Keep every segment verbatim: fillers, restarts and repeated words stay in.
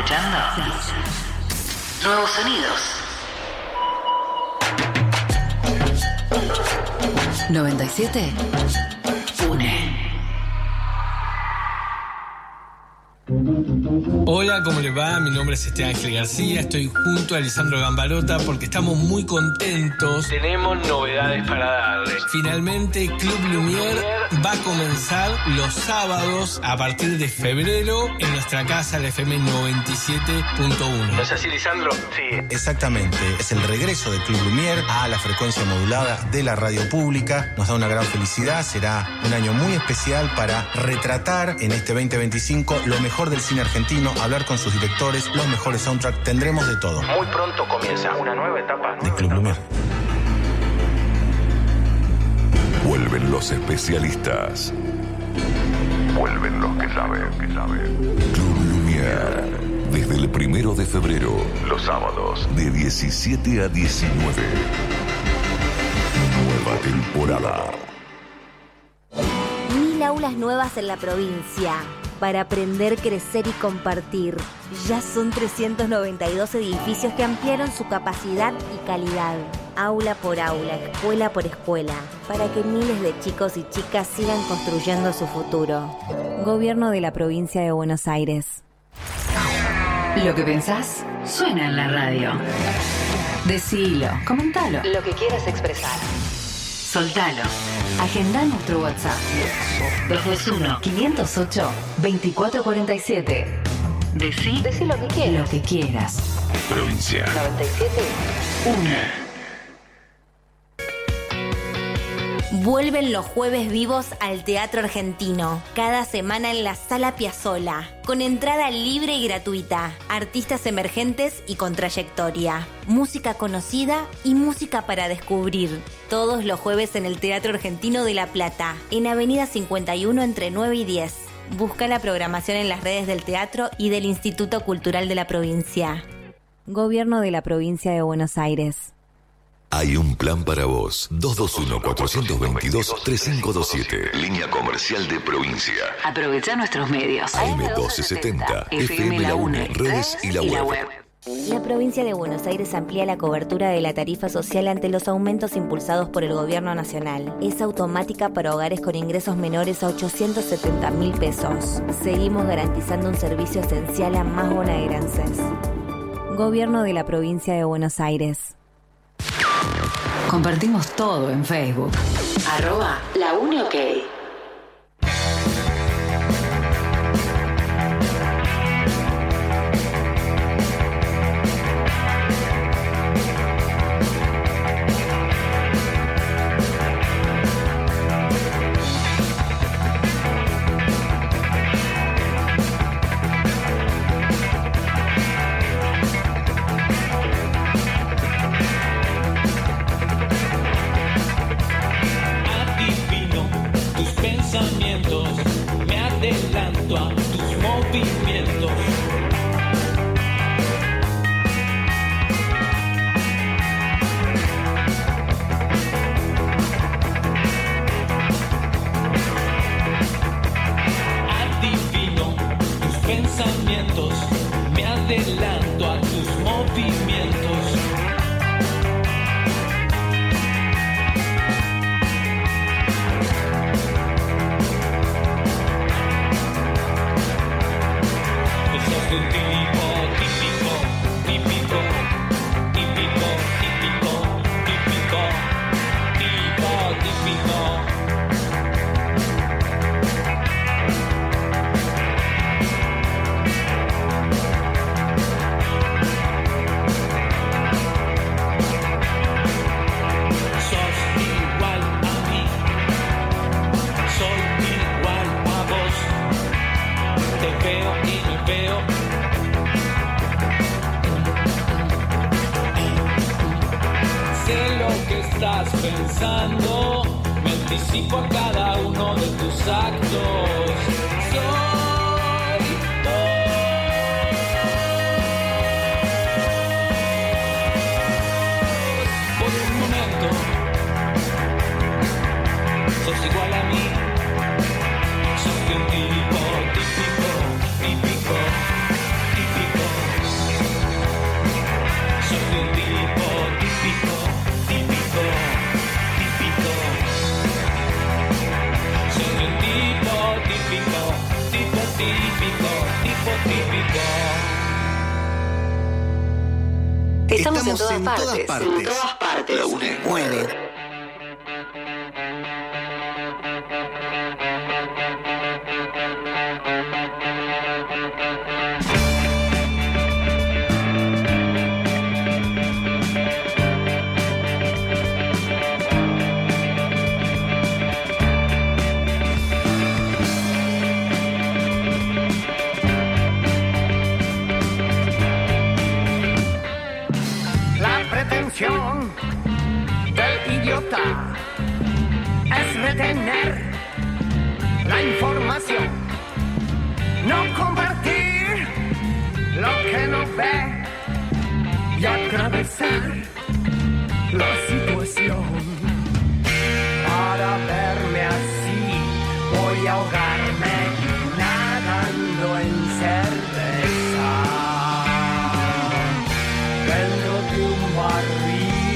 escuchando Nuevos Sonidos. noventa y siete UNE. Hola, ¿cómo les va? Mi nombre es Esteban Ángel García, estoy junto a Lisandro Gambarota porque estamos muy contentos. Tenemos novedades para darles. Finalmente, Club Lumière va a comenzar los sábados a partir de febrero en nuestra casa, la F M noventa y siete punto uno. ¿No es así, Lisandro? Sí. Exactamente, es el regreso de Club Lumière a la frecuencia modulada de la radio pública. Nos da una gran felicidad, será un año muy especial para retratar en este veinte veinticinco lo mejor del cine argentino, hablar con sus directores, los mejores soundtracks, tendremos de todo. Muy pronto comienza una nueva etapa de Club Lumière. Vuelven los especialistas. Vuelven los que saben, que saben. Club Lumière, desde el primero de febrero, los sábados, de diecisiete a diecinueve. Nueva temporada. Mil aulas nuevas en la provincia. Para aprender, crecer y compartir. Ya son trescientos noventa y dos edificios que ampliaron su capacidad y calidad. Aula por aula, escuela por escuela, para que miles de chicos y chicas sigan construyendo su futuro. Gobierno de la Provincia de Buenos Aires. Lo que pensás suena en la radio. Decilo, comentalo. Lo que quieras expresar. Soltalo. Agenda nuestro WhatsApp. dos dos uno, cinco cero ocho, dos cuatro cuatro siete. Decí, Decí lo que quieras. Lo que quieras. Provincia noventa y siete UNE. Vuelven los jueves vivos al Teatro Argentino, cada semana en la Sala Piazzolla, con entrada libre y gratuita, artistas emergentes y con trayectoria, música conocida y música para descubrir. Todos los jueves en el Teatro Argentino de La Plata, en Avenida cincuenta y uno entre nueve y diez. Busca la programación en las redes del teatro y del Instituto Cultural de la Provincia. Gobierno de la Provincia de Buenos Aires. Hay un plan para vos. dos dos uno, cuatro dos dos, tres cinco dos siete. Línea comercial de provincia. Aprovecha nuestros medios. A M doce setenta, F M La UNE, redes y la web. La provincia de Buenos Aires amplía la cobertura de la tarifa social ante los aumentos impulsados por el gobierno nacional. Es automática para hogares con ingresos menores a ochocientos setenta mil pesos. Seguimos garantizando un servicio esencial a más bonaerenses. Gobierno de la provincia de Buenos Aires. Compartimos todo en Facebook. Arroba La Uni OK. Me adelanto a tus movimientos. Adivino tus pensamientos. Me adelanto a tus movimientos. Un tipo típico, típico, típico, típico, típico, tipo típico. Sos igual a mí, soy igual a vos. Te veo y me veo. Sé lo que estás pensando, me anticipo a cada uno de tus actos. Soy vos. Por un momento, sos igual a mí. Sos un tipo típico, típico, típico. Estamos en todas partes. En todas partes. La UNE mueve. Del idiota es retener la información, no compartir lo que no ve y atravesar la situación. Para verme así voy a ahogarme nadando en cerveza dentro de un barril.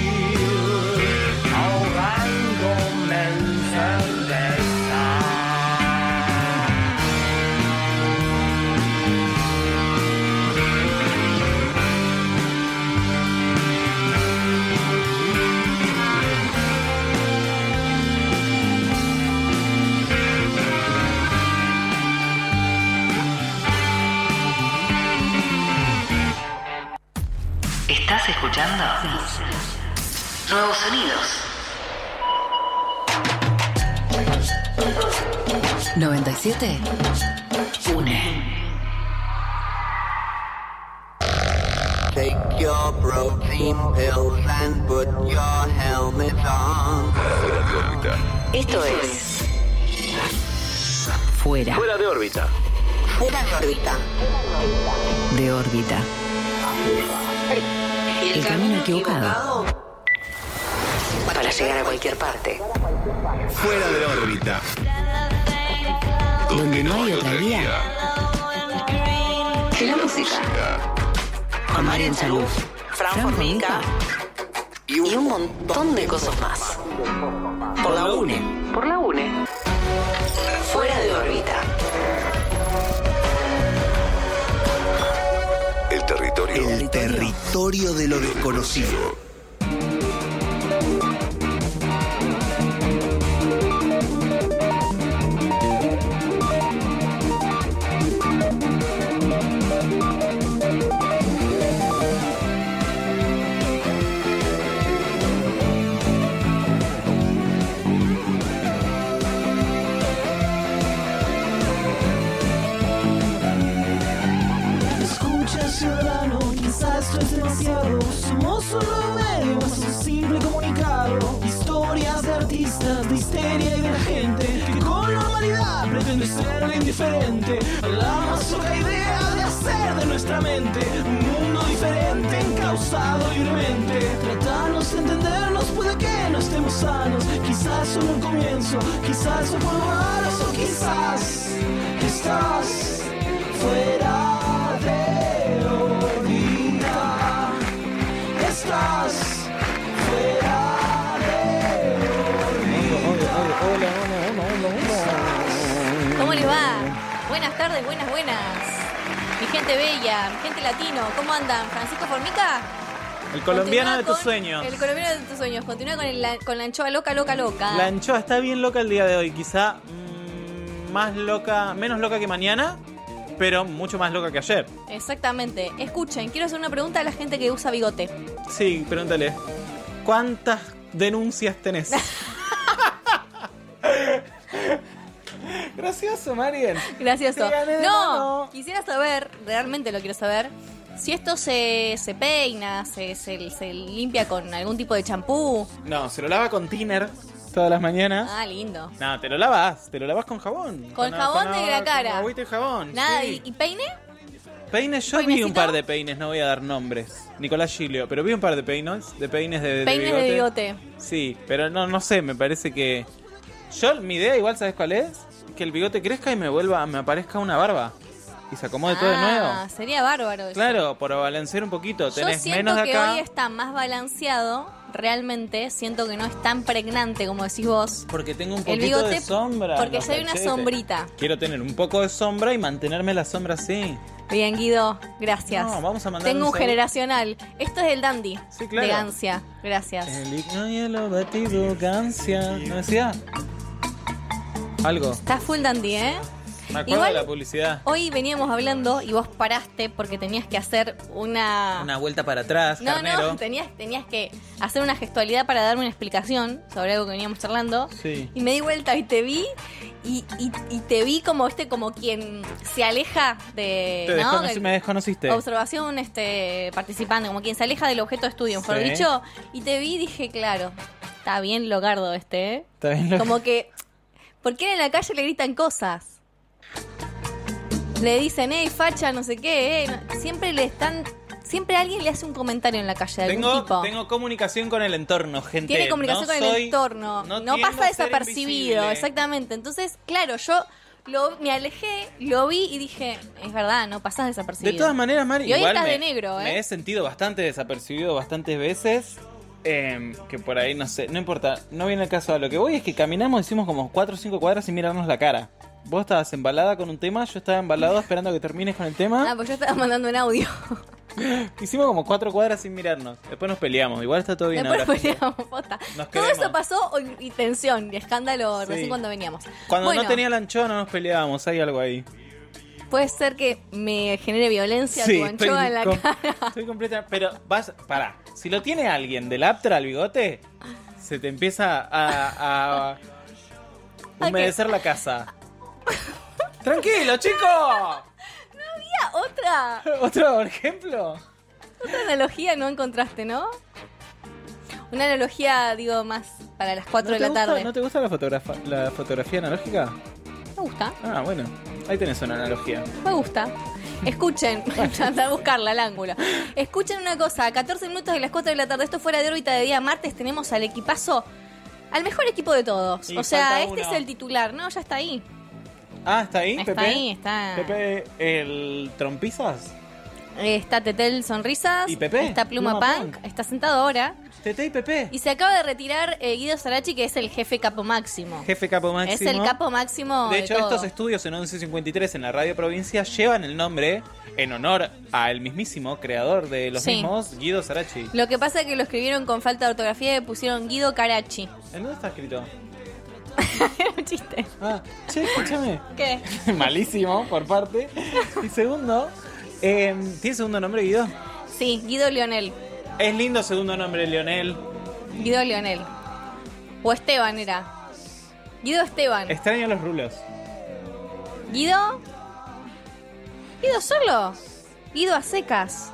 ¿Estás escuchando? Nuevos sonidos. noventa y siete UNE. Take your protein pills and put your helmet on. Fuera de órbita. Esto es Fuera. Fuera de órbita. Fuera de órbita. De órbita. El camino equivocado para llegar a cualquier parte. Fuera de órbita. Donde no hay otra guía que la música. Con Marian Salud, Fran Formica y un montón de cosas más. Por la UNE. Por la UNE. Fuera de órbita. El territorio. El territorio de lo desconocido. Ciudadano, quizás esto es demasiado. Somos un nuevo medio, más un simple comunicado. Historias de artistas, de histeria y de la gente que con normalidad pretende ser lo indiferente. La más loca idea de hacer de nuestra mente un mundo diferente, encauzado libremente. Tratarnos de entendernos, puede que no estemos sanos. Quizás solo un comienzo, quizás no por malos, o quizás estás fuera de órbita. Estás fuera de órbita. ¿Cómo les va? Buenas tardes, buenas, buenas. Mi gente bella, mi gente latino, ¿cómo andan? ¿Francisco Formica? El colombiano Continúa de tus con sueños. El colombiano de tus sueños. Continúa con, el, con la anchoa loca, loca, loca. La anchoa está bien loca el día de hoy. Quizá mmm, más loca, menos loca que mañana, pero mucho más loca que ayer. Exactamente. Escuchen, quiero hacer una pregunta a la gente que usa bigote. Sí, pregúntale. ¿Cuántas denuncias tenés? Gracioso, Marian. Gracioso. No, no, quisiera saber, realmente lo quiero saber, si esto se, se peina, se, se, se limpia con algún tipo de champú. No, se lo lava con thinner todas las mañanas. Ah, lindo. No, te lo lavas, te lo lavas con jabón. Con, con jabón con, de la cara. Con agüita y jabón. Nada, sí. ¿y, ¿y peine? Peines, yo ¿Peinecito? vi un par de peines, no voy a dar nombres. Nicolás Gilio, pero vi un par de peines, de peines de, de, peines de, bigote. de bigote. Sí, pero no, no sé, me parece que... Yo, mi idea igual, ¿sabes cuál es? Que el bigote crezca y me vuelva, me aparezca una barba. Y se acomode ah, todo de nuevo. Sería bárbaro eso. Claro, por balancear un poquito. Tenés Yo siento menos de que acá. hoy está más balanceado. Realmente siento que no es tan pregnante como decís vos. Porque tengo un el poquito bigote, de sombra. Porque ya hay una sombrita. Quiero tener un poco de sombra y mantenerme la sombra así. Bien, Guido, gracias. No, vamos a mandar Tengo un un saludo. generacional. Esto es el dandy. Sí, claro. De Gancia. Gracias. El himno hielo batido, Gancia. ¿No decía? Algo. Está full dandy, ¿eh? Me acuerdo Igual, de la publicidad. hoy veníamos hablando y vos paraste porque tenías que hacer una... Una vuelta para atrás, No, carnero. no, tenías, tenías que hacer una gestualidad para darme una explicación sobre algo que veníamos charlando. Sí. Y me di vuelta y te vi y, y, y te vi como este, como quien se aleja de... Te ¿no? desconocí- me desconociste. Observación este participante, como quien se aleja del objeto de estudio, mejor Sí. dicho. Y te vi y dije, claro, está bien locardo este, ¿eh? Está bien loco. Como que, ¿por qué en la calle le gritan cosas? Le dicen, hey, facha, no sé qué, eh. Siempre le están... Siempre alguien le hace un comentario en la calle de algún Tengo, tipo. tengo comunicación con el entorno, gente. Tiene comunicación No con el soy- entorno. no No, tiendo pasa a ser desapercibido, invisible. exactamente. Entonces, claro, yo lo, me alejé, lo vi y dije, es verdad, no pasás desapercibido. De todas maneras, Mari, Y hoy igual estás me, de negro, me ¿eh? he sentido bastante desapercibido bastantes veces. eh, que por ahí, no sé, no importa, no viene el caso. A lo que voy es que caminamos, hicimos como cuatro o cinco cuadras sin mirarnos la cara. Vos estabas embalada con un tema, yo estaba embalado esperando a que termines con el tema. Ah, pues yo estaba mandando un audio. Hicimos como cuatro cuadras sin mirarnos. Después nos peleamos, igual está todo bien Después ahora. peleamos, posta. Nos Todo queremos. eso pasó y, y tensión y escándalo Sí. recién cuando veníamos. Cuando Bueno, no tenía la anchoa no nos peleábamos, hay algo ahí. puede ser que me genere violencia Sí, tu anchoa estoy en la com- cara. Estoy completa, pero vas, pará, si lo tiene alguien del Aptra al bigote, se te empieza a, a humedecer la casa. Tranquilo, chico. Había otra, ¿Otro por ejemplo? otra analogía no encontraste, ¿no? Una analogía, digo, más para las cuatro ¿No de te la gusta- tarde. ¿No te gusta la, fotografa- la fotografía analógica? Me gusta, Ah, bueno, ahí tenés una analogía. me gusta. Escuchen, anda a buscarla al ángulo. Escuchen una cosa, a catorce minutos de las cuatro de la tarde, esto fuera de órbita de día martes, tenemos al equipazo, al mejor equipo de todos. Y o sea, falta este uno. es el titular, ¿no? Ya está ahí. Ah, ¿está ahí, Está Pepe? ahí, está. Pepe, el trompizas. Eh, Está Tetel Sonrisas. ¿Y Pepe? Está Pluma, Pluma Punk, Punk. Está sentado ahora. Tete y Pepe. Y se acaba de retirar eh, Guido Sarachi, que es el jefe capo máximo. Jefe capo máximo. Es el capo máximo. De hecho, todo. estos estudios en once cincuenta y tres en la radio provincia llevan el nombre en honor al mismísimo creador de los Sí. mismos, Guido Sarachi. Lo que pasa es que lo escribieron con falta de ortografía y pusieron Guido Carachi. ¿En dónde está escrito? Era un chiste. Ah, che, escúchame. ¿Qué? Malísimo, por parte. Y segundo, eh, ¿tiene segundo nombre, Guido? Sí, Guido Leonel. Es lindo segundo nombre, Leonel. Guido Leonel. O Esteban era. Guido Esteban. Extraño los rulos. Guido. Guido solo. Guido a secas.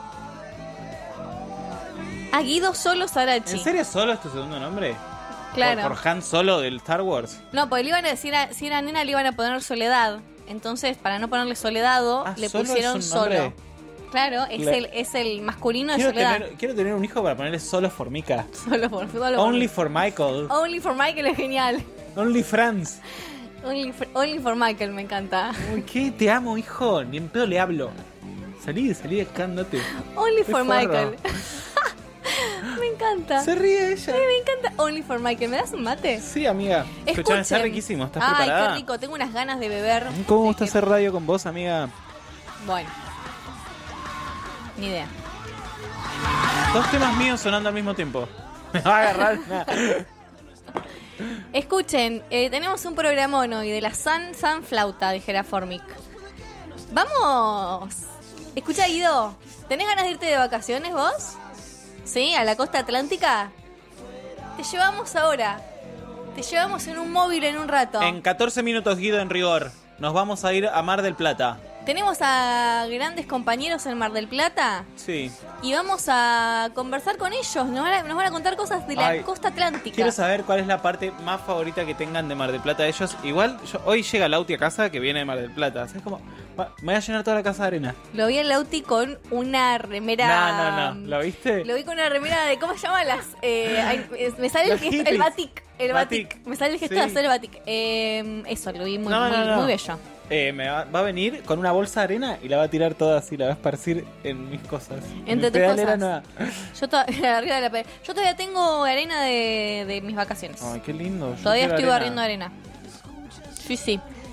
A Guido solo Sarachi. ¿En serio solo es tu segundo nombre? Claro. ¿Por, por Han Solo del Star Wars? No, porque le iban a decir, a- si era nena le iban a poner Soledad. Entonces, para no ponerle Soledado, Ah, le ¿solo es pusieron un Solo. nombre? Claro, es, Le- el, es el masculino de Quiero Soledad. tener, quiero tener un hijo para ponerle solo Formica. Solo por, solo por- Only for Michael. Only for Michael es genial. Only Franz. Only for, only for Michael me encanta. Uy, ¿qué? Te amo, hijo. Ni en pedo le hablo. Salí, salí de acá, andate. Only Qué for forro. Michael. Me encanta. Se ríe ella. Sí, me encanta. Only for Michael. ¿Me das un mate? Sí, amiga. Escuchame, está Escuchen. riquísimo. ¿Estás Ay, preparada? qué rico. Tengo unas ganas de beber. ¿Cómo gusta hacer radio con vos, amiga? Bueno. Ni idea. Dos temas míos sonando al mismo tiempo. Me va a agarrar una... Escuchen, eh, tenemos un programón hoy de la San San Flauta, dijera Formic. ¡Vamos! Escucha, Guido, ¿tenés ganas de irte de vacaciones vos? ¿Sí? ¿A la costa atlántica? Te llevamos ahora. Te llevamos en un móvil en un rato. En catorce minutos, Guido, en rigor. Nos vamos a ir a Mar del Plata. Tenemos a grandes compañeros en Mar del Plata Sí. y vamos a conversar con ellos. Nos van a, nos van a contar cosas de la Ay, costa atlántica. Quiero saber cuál es la parte más favorita que tengan de Mar del Plata ellos. Igual, yo, hoy llega Lauti a casa que viene de Mar del Plata. ¿Sabes cómo? Va- me voy a llenar toda la casa de arena. Lo vi en Lauti con una remera. No, no, no. ¿Lo viste? Lo vi con una remera de. ¿Cómo se llama? Las. Eh, ay, eh, me sale el Los gesto. hippies. El batik. El Batik. batik. Me sale el gesto Sí. de hacer el batik. Eh, eso, lo vi muy, No, muy, no, no. muy bello. Eh, me va, va a venir con una bolsa de arena y la va a tirar toda así, la va a esparcir en mis cosas. Entre Mi tus pedalera cosas. nueva. Yo, to- arriba de la pe- Yo todavía tengo arena de, de mis vacaciones. Ay, qué lindo. Yo Todavía quiero estoy arena. barriendo arena. Sí, sí.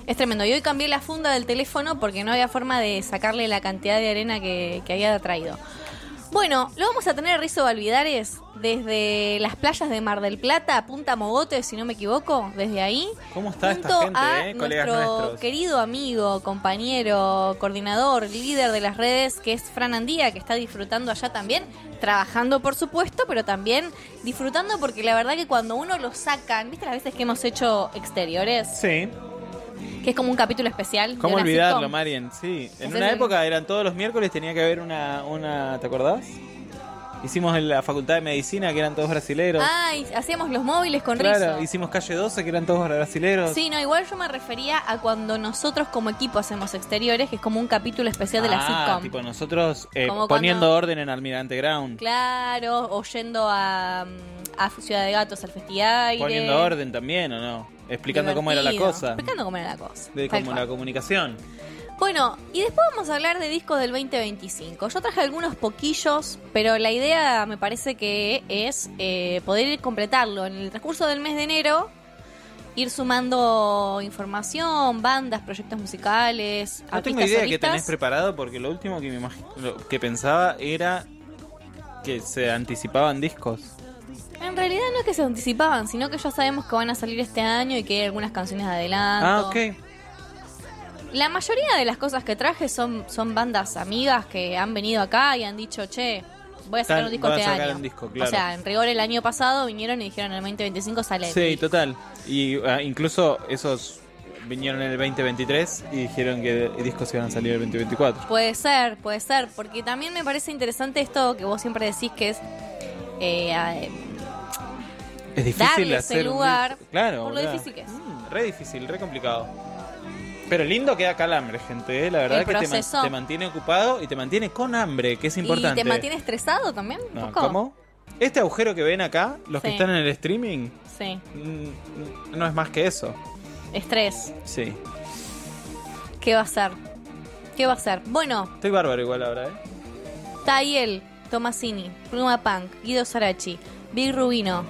Es tremendo. Y hoy cambié la funda del teléfono porque no había forma de sacarle la cantidad de arena que, que había traído. Bueno, lo vamos a tener a Rizo Valvidares desde las playas de Mar del Plata, Punta Mogote, si no me equivoco, desde ahí. ¿Cómo está junto esta gente, a eh? Colegas nuestro nuestros. querido amigo, compañero, coordinador, líder de las redes, que es Fran Andía, que está disfrutando allá también, trabajando por supuesto, pero también disfrutando porque la verdad que cuando uno lo sacan, ¿viste las veces que hemos hecho exteriores? Sí. Que es como un capítulo especial. ¿Cómo de una olvidarlo, sitcom. Marien? Sí. En Ese una es el- época eran todos los miércoles, tenía que haber una, una ¿te acordás? Hicimos en la facultad de medicina, que eran todos brasileros. Ah, y hacíamos los móviles con Claro, Rizo. hicimos calle doce, que eran todos brasileros. Sí, no, igual yo me refería a cuando nosotros como equipo hacemos exteriores, que es como un capítulo especial de la Ah, sitcom. tipo nosotros eh, Como poniendo cuando- orden en Almirante Ground. Claro, o yendo a, mm, a Ciudad de Gatos al Festiaire. Poniendo orden también, ¿o no? Explicando cómo era la Divertido. cosa. Explicando cómo era la cosa. De Tal cómo cual. la comunicación. Bueno, y después vamos a hablar de discos del veinte veinticinco. Yo traje algunos poquillos, pero la idea me parece que es eh, poder ir completarlo en el transcurso del mes de enero, ir sumando información, bandas, proyectos musicales, No tengo artistas idea que solistas. tenés preparado, porque lo último que me imag- lo que pensaba era que se anticipaban discos. En realidad no es que se anticipaban, sino que ya sabemos que van a salir este año y que hay algunas canciones de adelanto. Ah, ok. La mayoría de las cosas que traje son, son bandas amigas que han venido acá y han dicho, che, voy a sacar Tal- un disco voy a este sacar año. un disco, claro. O sea, en rigor el año pasado vinieron y dijeron en el veinte veinticinco sale. Sí, total. Y ah, incluso esos vinieron en el veinte veintitrés y dijeron que discos iban a salir el veinte veinticuatro. Puede ser, puede ser, porque también me parece interesante esto que vos siempre decís que es eh, eh, Es difícil darle hacer ese un lugar disco. Claro, por lo boluda. difícil que es. Mm, re difícil, re complicado. Pero lindo queda calambre, gente, ¿eh? La verdad El que te, man- proceso. te mantiene ocupado y te mantiene con hambre, que es importante. ¿Y te mantiene estresado también? ¿Un No, poco? ¿cómo? Este agujero que ven acá, los que Sí. están en el streaming, Sí, mm, no es más que eso. estrés. Sí. ¿Qué va a ser? ¿Qué va a ser? Bueno, Estoy bárbaro igual ahora, ¿eh? Tayel, Tomasini, Pluma Punk, Guido Sarachi, Big Rubino,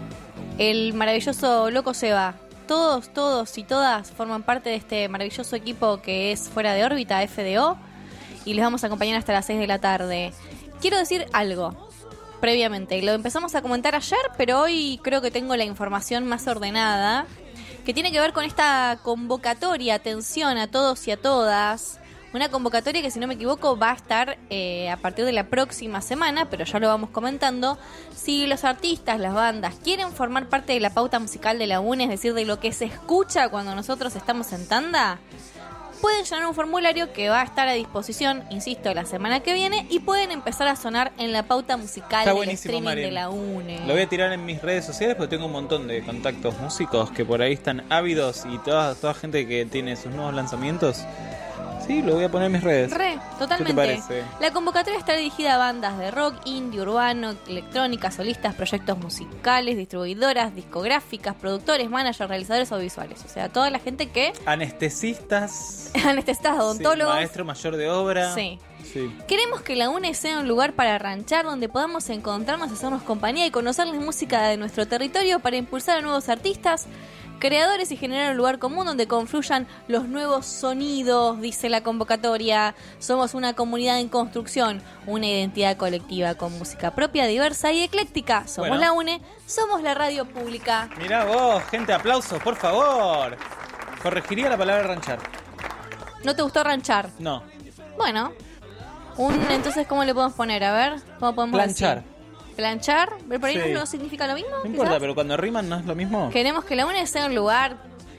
el maravilloso Loco Seba. Todos, todos y todas forman parte de este maravilloso equipo que es Fuera de Órbita, F D O, y les vamos a acompañar hasta las seis de la tarde. Quiero decir algo previamente. Lo empezamos a comentar ayer, pero hoy creo que tengo la información más ordenada, que tiene que ver con esta convocatoria, atención a todos y a todas. Una convocatoria que, si no me equivoco, va a estar eh, a partir de la próxima semana, pero ya lo vamos comentando. Si los artistas, las bandas, quieren formar parte de la pauta musical de la U N E, es decir, de lo que se escucha cuando nosotros estamos en tanda, pueden llenar un formulario que va a estar a disposición, insisto, la semana que viene, y pueden empezar a sonar en la pauta musical Está del buenísimo, streaming Marian. de la U N E. Lo voy a tirar en mis redes sociales porque tengo un montón de contactos músicos que por ahí están ávidos y toda, toda gente que tiene sus nuevos lanzamientos. Sí, lo voy a poner en mis redes. Re, totalmente. ¿Qué te parece? La convocatoria está dirigida a bandas de rock, indie, urbano, electrónica, solistas, proyectos musicales, distribuidoras, discográficas, productores, managers, realizadores audiovisuales. O sea, toda la gente que Anestesistas. anestesistas, sí, odontólogos. maestro mayor de obra. Sí. Sí. Queremos que la U N E sea un lugar para ranchar donde podamos encontrarnos, hacernos compañía y conocerles música de nuestro territorio para impulsar a nuevos artistas, creadores y generar un lugar común donde confluyan los nuevos sonidos, dice la convocatoria. Somos una comunidad en construcción, una identidad colectiva con música propia, diversa y ecléctica. Somos Bueno. la U N E, somos la radio pública. Mirá vos, gente, aplausos, por favor. Corregiría la palabra ranchar. ¿No te gustó ranchar? No. Bueno, un, entonces, ¿cómo le podemos poner? A ver, ¿cómo podemos Planchar. decir? Planchar, ¿pero por ahí Sí. no significa lo mismo? No quizás? importa, pero cuando riman no es lo mismo. Queremos que la U N E sea un lugar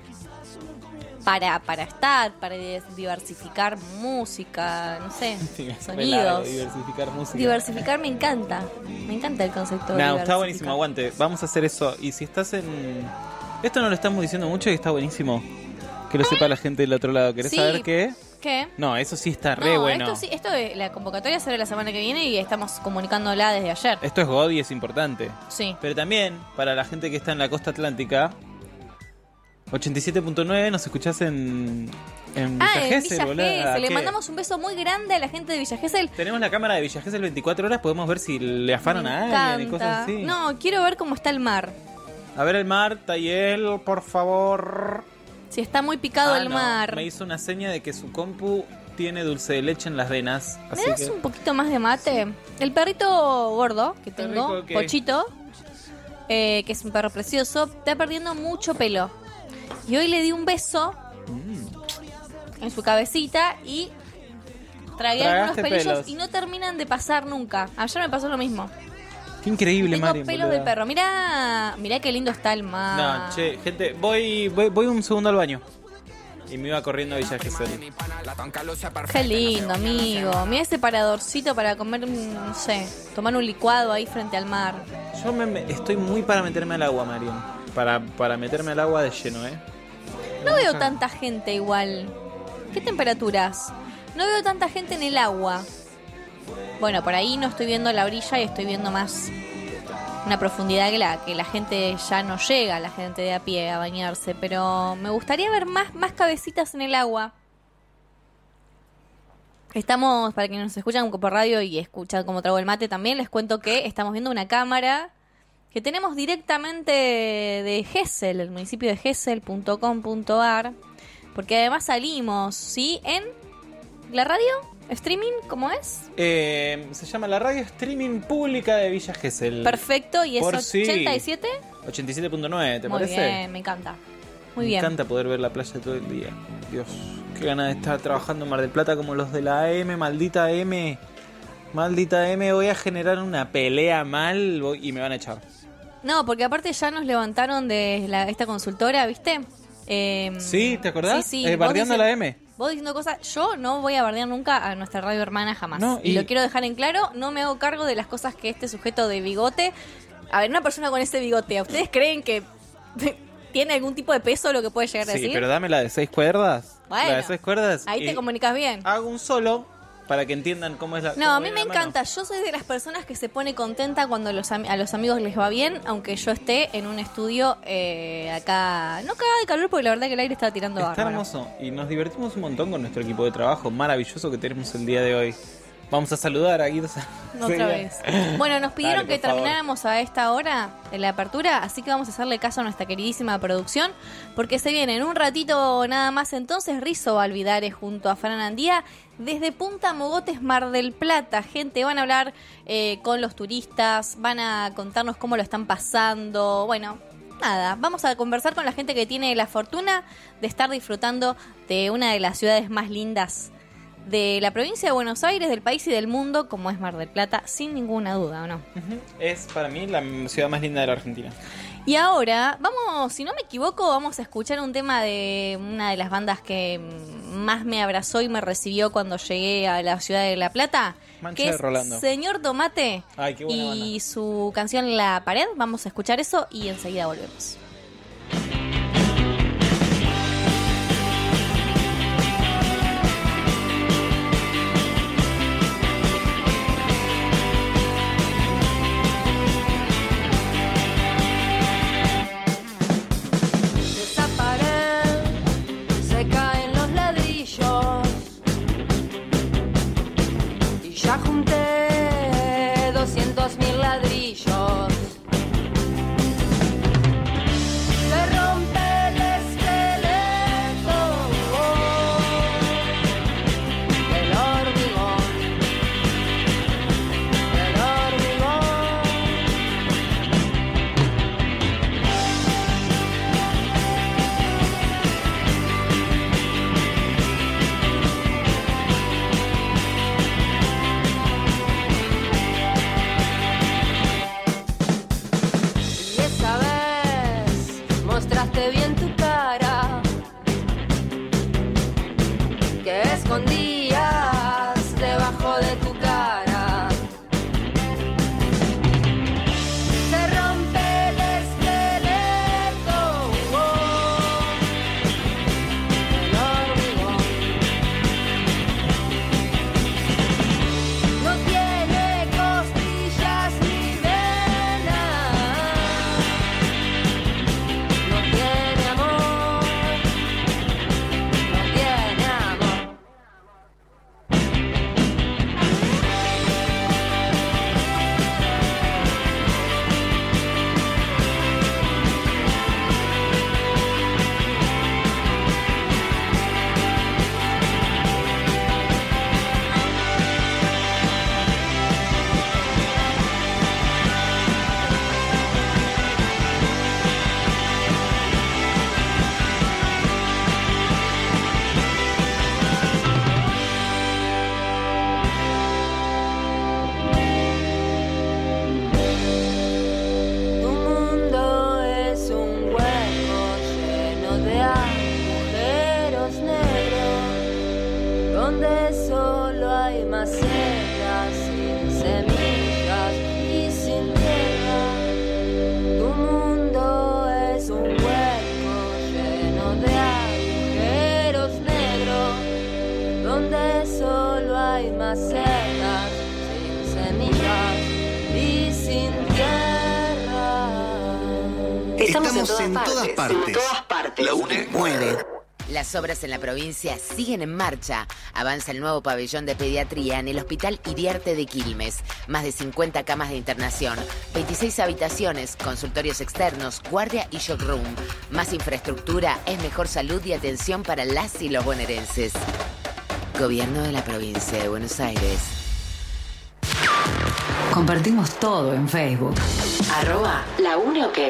para, para estar, para diversificar música, no sé, Sí, es re sonidos. largo diversificar música. Diversificar me encanta, me encanta el concepto de No, está diversificar. buenísimo, aguante. Vamos a hacer eso. Y si estás en... Esto no lo estamos diciendo mucho y está buenísimo. Que lo sepa la gente del otro lado. ¿Querés Sí. saber qué? ¿Qué? No, eso sí está re no, bueno. esto sí, esto es, la convocatoria será la semana que viene y estamos comunicándola desde ayer. Esto es God y es importante. Sí. Pero también, para la gente que está en la costa atlántica, ochenta y siete punto nueve nos escuchás en, en Ah, Villa en Gesell, Villa boluda. Gesell. Le ¿Qué? mandamos un beso muy grande a la gente de Villa Gesell. Tenemos la cámara de Villa Gesell veinticuatro horas, podemos ver si le afanan Me a alguien y cosas encanta. así. No, quiero ver cómo está el mar. A ver el mar, Tayel, por favor. Si está muy picado Ah, el no, mar. Me hizo una seña de que su compu tiene dulce de leche en las venas. ¿Me Así das que... un poquito más de mate? El perrito gordo que tengo, rico que- Pochito, eh, que es un perro precioso, está perdiendo mucho pelo. Y hoy le di un beso Mm. en su cabecita y tragué algunos Tragaste pelillos pelos. y no terminan de pasar nunca. Ayer me pasó lo mismo. Qué increíble, Tengo Mari. pelos del perro. Mirá, mirá qué lindo está el mar. No, che, gente, voy, voy, voy un segundo al baño. Y me iba corriendo a Villa Gesell. Qué lindo, amigo. Mirá ese paradorcito para comer, un, no sé, tomar un licuado ahí frente al mar. Yo me, me- estoy muy para meterme al agua, Marion. Para, para meterme al agua de lleno, ¿eh? No veo tanta gente igual. ¿Qué temperaturas? No veo tanta gente en el agua. Bueno, por ahí no estoy viendo la orilla y estoy viendo más una profundidad que la, que la gente ya no llega, la gente de a pie a bañarse. Pero me gustaría ver más, más cabecitas en el agua. Estamos, para quienes nos escuchan por radio y escuchan cómo trago el mate también, les cuento que estamos viendo una cámara que tenemos directamente de Gesell, el municipio de gesell punto com punto ar, porque además salimos, ¿sí? En la radio, streaming, ¿cómo es? Eh, se llama la radio streaming pública de Villa Gesell. Perfecto, y es Por sí. ochenta y siete. ochenta y siete punto nueve, ¿te Muy parece? bien, me encanta. Muy Me bien. encanta poder ver la playa todo el día. Dios, qué ganas de estar trabajando en Mar del Plata como los de la A M, maldita A M. Maldita A M, voy a generar una pelea mal voy- y me van a echar. No, porque aparte ya nos levantaron de la, esta consultora, ¿viste? Eh, ¿Sí? ¿Te acordás? Sí, sí. Eh, vos bardeando a dice- la M. Vos diciendo cosas, yo no voy a bardear nunca a nuestra radio hermana jamás. No, y... y- lo quiero dejar en claro, no me hago cargo de las cosas que este sujeto de bigote... A ver, una persona con ese bigote, ¿ustedes creen que tiene algún tipo de peso lo que puede llegar a Sí, decir? pero dame la de seis cuerdas. Bueno, la de seis cuerdas. ahí y te comunicas bien. Hago un solo para que entiendan cómo es la. No, cómo a mí es me la mano. encanta. Yo soy de las personas que se pone contenta cuando los am- a los amigos les va bien, aunque yo esté en un estudio eh, acá, no cagada de calor, porque la verdad que el aire está tirando Está bárbaro. hermoso. Y nos divertimos un montón con nuestro equipo de trabajo maravilloso que tenemos el día de hoy. Vamos a saludar a Guido. Otra vez. Bueno, nos pidieron Dale, que por favor. termináramos a esta hora en la apertura, así que vamos a hacerle caso a nuestra queridísima producción, porque se viene en un ratito nada más entonces Rizzo Valvidares junto a Fran Andía desde Punta Mogotes, Mar del Plata. Gente, van a hablar eh, con los turistas, van a contarnos cómo lo están pasando. Bueno, nada, vamos a conversar con la gente que tiene la fortuna de estar disfrutando de una de las ciudades más lindas de la provincia de Buenos Aires, del país y del mundo, como es Mar del Plata, sin ninguna duda, ¿o no? Es para mí la ciudad más linda de la Argentina. Y ahora, vamos, si no me equivoco, vamos a escuchar un tema de una de las bandas que más me abrazó y me recibió cuando llegué a la ciudad de La Plata, Mancha que de es Rolando. Señor Tomate. Ay, qué buena y su canción La Pared. Vamos a escuchar eso y enseguida volvemos. Esa pared se caen los ladrillos y ya junté doscientos mil ladrillos. Estamos, Estamos en, todas en todas partes. En todas partes. La UNE mueve. Las obras en la provincia siguen en marcha. Avanza el nuevo pabellón de pediatría en el Hospital Iriarte de Quilmes. Más de cincuenta camas de internación, veintiséis habitaciones, consultorios externos, guardia y shock room. Más infraestructura es mejor salud y atención para las y los bonaerenses. Gobierno de la provincia de Buenos Aires. Compartimos todo en Facebook. Arroba La Uni OK.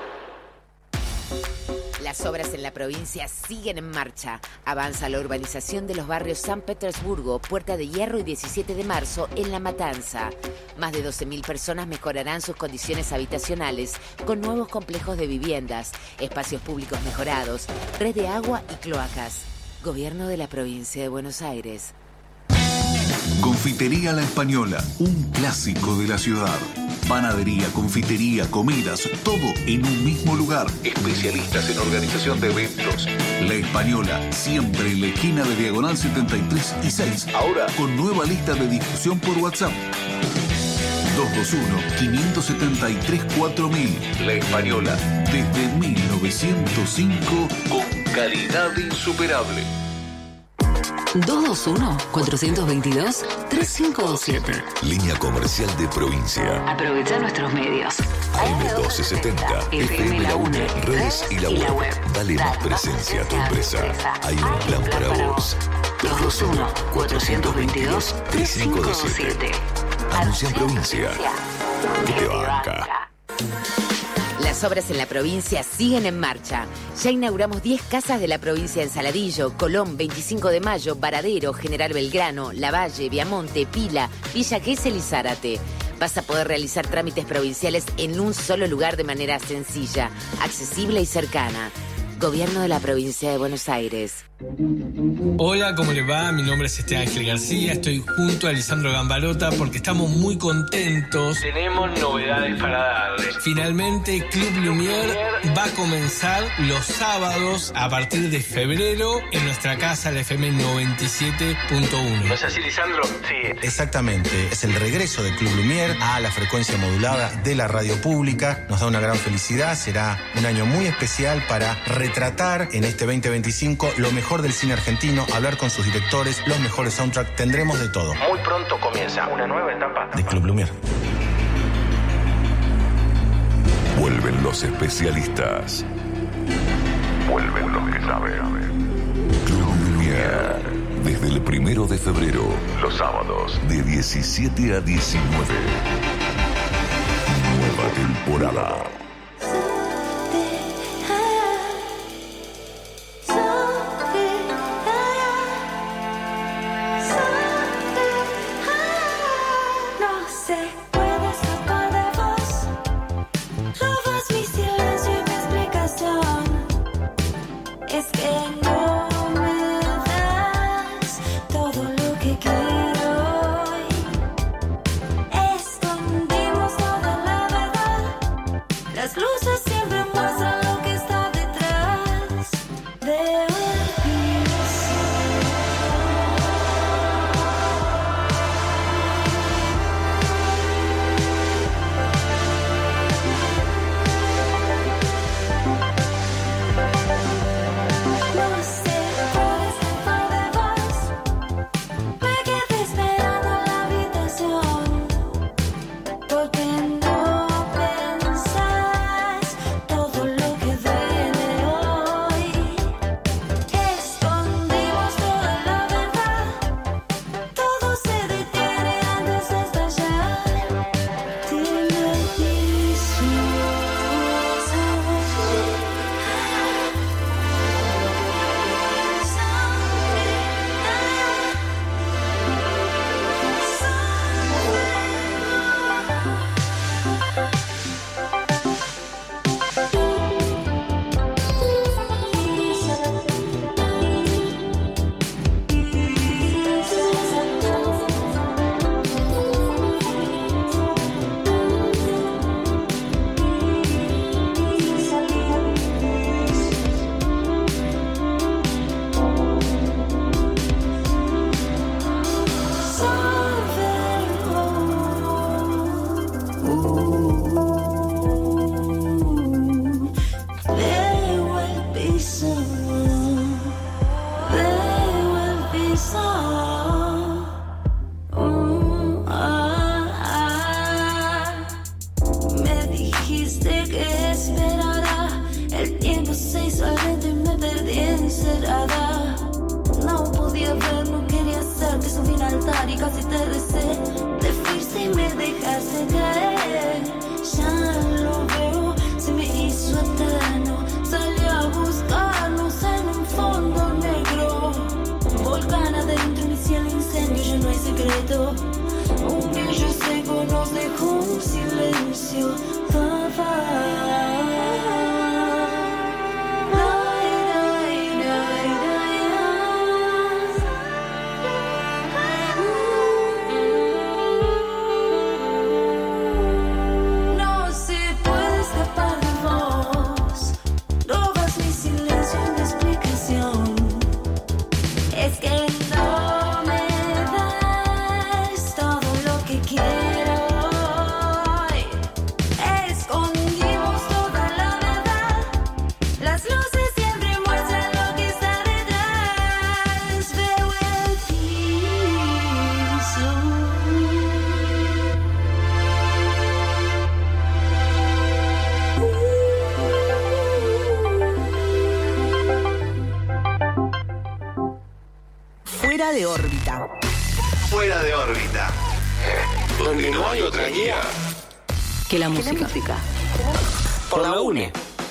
Las obras en la provincia siguen en marcha. Avanza la urbanización de los barrios San Petersburgo, Puerta de Hierro y diecisiete de marzo en La Matanza. Más de doce mil personas mejorarán sus condiciones habitacionales con nuevos complejos de viviendas, espacios públicos mejorados, red de agua y cloacas. Gobierno de la provincia de Buenos Aires. Confitería La Española, un clásico de la ciudad. Panadería, confitería, comidas, todo en un mismo lugar. Especialistas en organización de eventos. La Española, siempre en la esquina de Diagonal setenta y tres y seis. Ahora con nueva lista de discusión por WhatsApp. dos dos uno, cinco siete tres, cuatro mil. La Española, desde mil novecientos cinco, con calidad insuperable. dos dos uno, cuatro dos dos, tres cinco dos siete. Línea comercial de provincia. Aprovecha nuestros medios. A M doce setenta, F M La UNE, redes y la web. Dale más presencia a tu empresa. Hay un plan para vos. dos dos uno, cuatro dos dos, tres cinco dos siete. Anuncia en provincia. Que te banca. Las obras en la provincia siguen en marcha. Ya inauguramos diez casas de la provincia en Saladillo, Colón, veinticinco de mayo, Varadero, General Belgrano, Lavalle, Viamonte, Pila, Villa Gesell y Zárate. Vas a poder realizar trámites provinciales en un solo lugar de manera sencilla, accesible y cercana. Gobierno de la provincia de Buenos Aires. Hola, ¿cómo les va? Mi nombre es Esteban Ángel García, estoy junto a Lisandro Gambarota porque estamos muy contentos. Tenemos novedades para darles. Finalmente, Club Lumière va a comenzar los sábados a partir de febrero en nuestra casa, la F M noventa y siete punto uno. ¿No es así, Lisandro? Sí. Exactamente, es el regreso del Club Lumière a la frecuencia modulada de la radio pública. Nos da una gran felicidad, será un año muy especial para retratar en este veinte veinticinco lo mejor del cine argentino, hablar con sus directores, los mejores soundtracks, tendremos de todo. Muy pronto comienza una nueva etapa de Club Lumière. Vuelven los especialistas. Vuelven los que saben. Club Lumière, desde el primero de febrero, los sábados, de diecisiete a diecinueve. Nueva temporada. La se hizo al viento y me perdí encerrada. No podía ver, no quería ser, te subí al altar y casi te recé. Te fuiste y me dejaste caer. Ya lo veo, se me hizo eterno. Salí a buscarnos en un fondo negro. Volcán adentro, inicia el incendio, ya no hay secreto. Un brillo seco nos dejó un silencio. No se puede escapar de vos. Robas mi silencio y mi explicación. Es que no me das todo lo que quiero. Escondimos toda la verdad. Las luces siempre muestran lo que está detrás. Veo el piso. Fuera de órbita. Fuera de órbita. Donde no hay otra guía. Que la música. Por la UNE.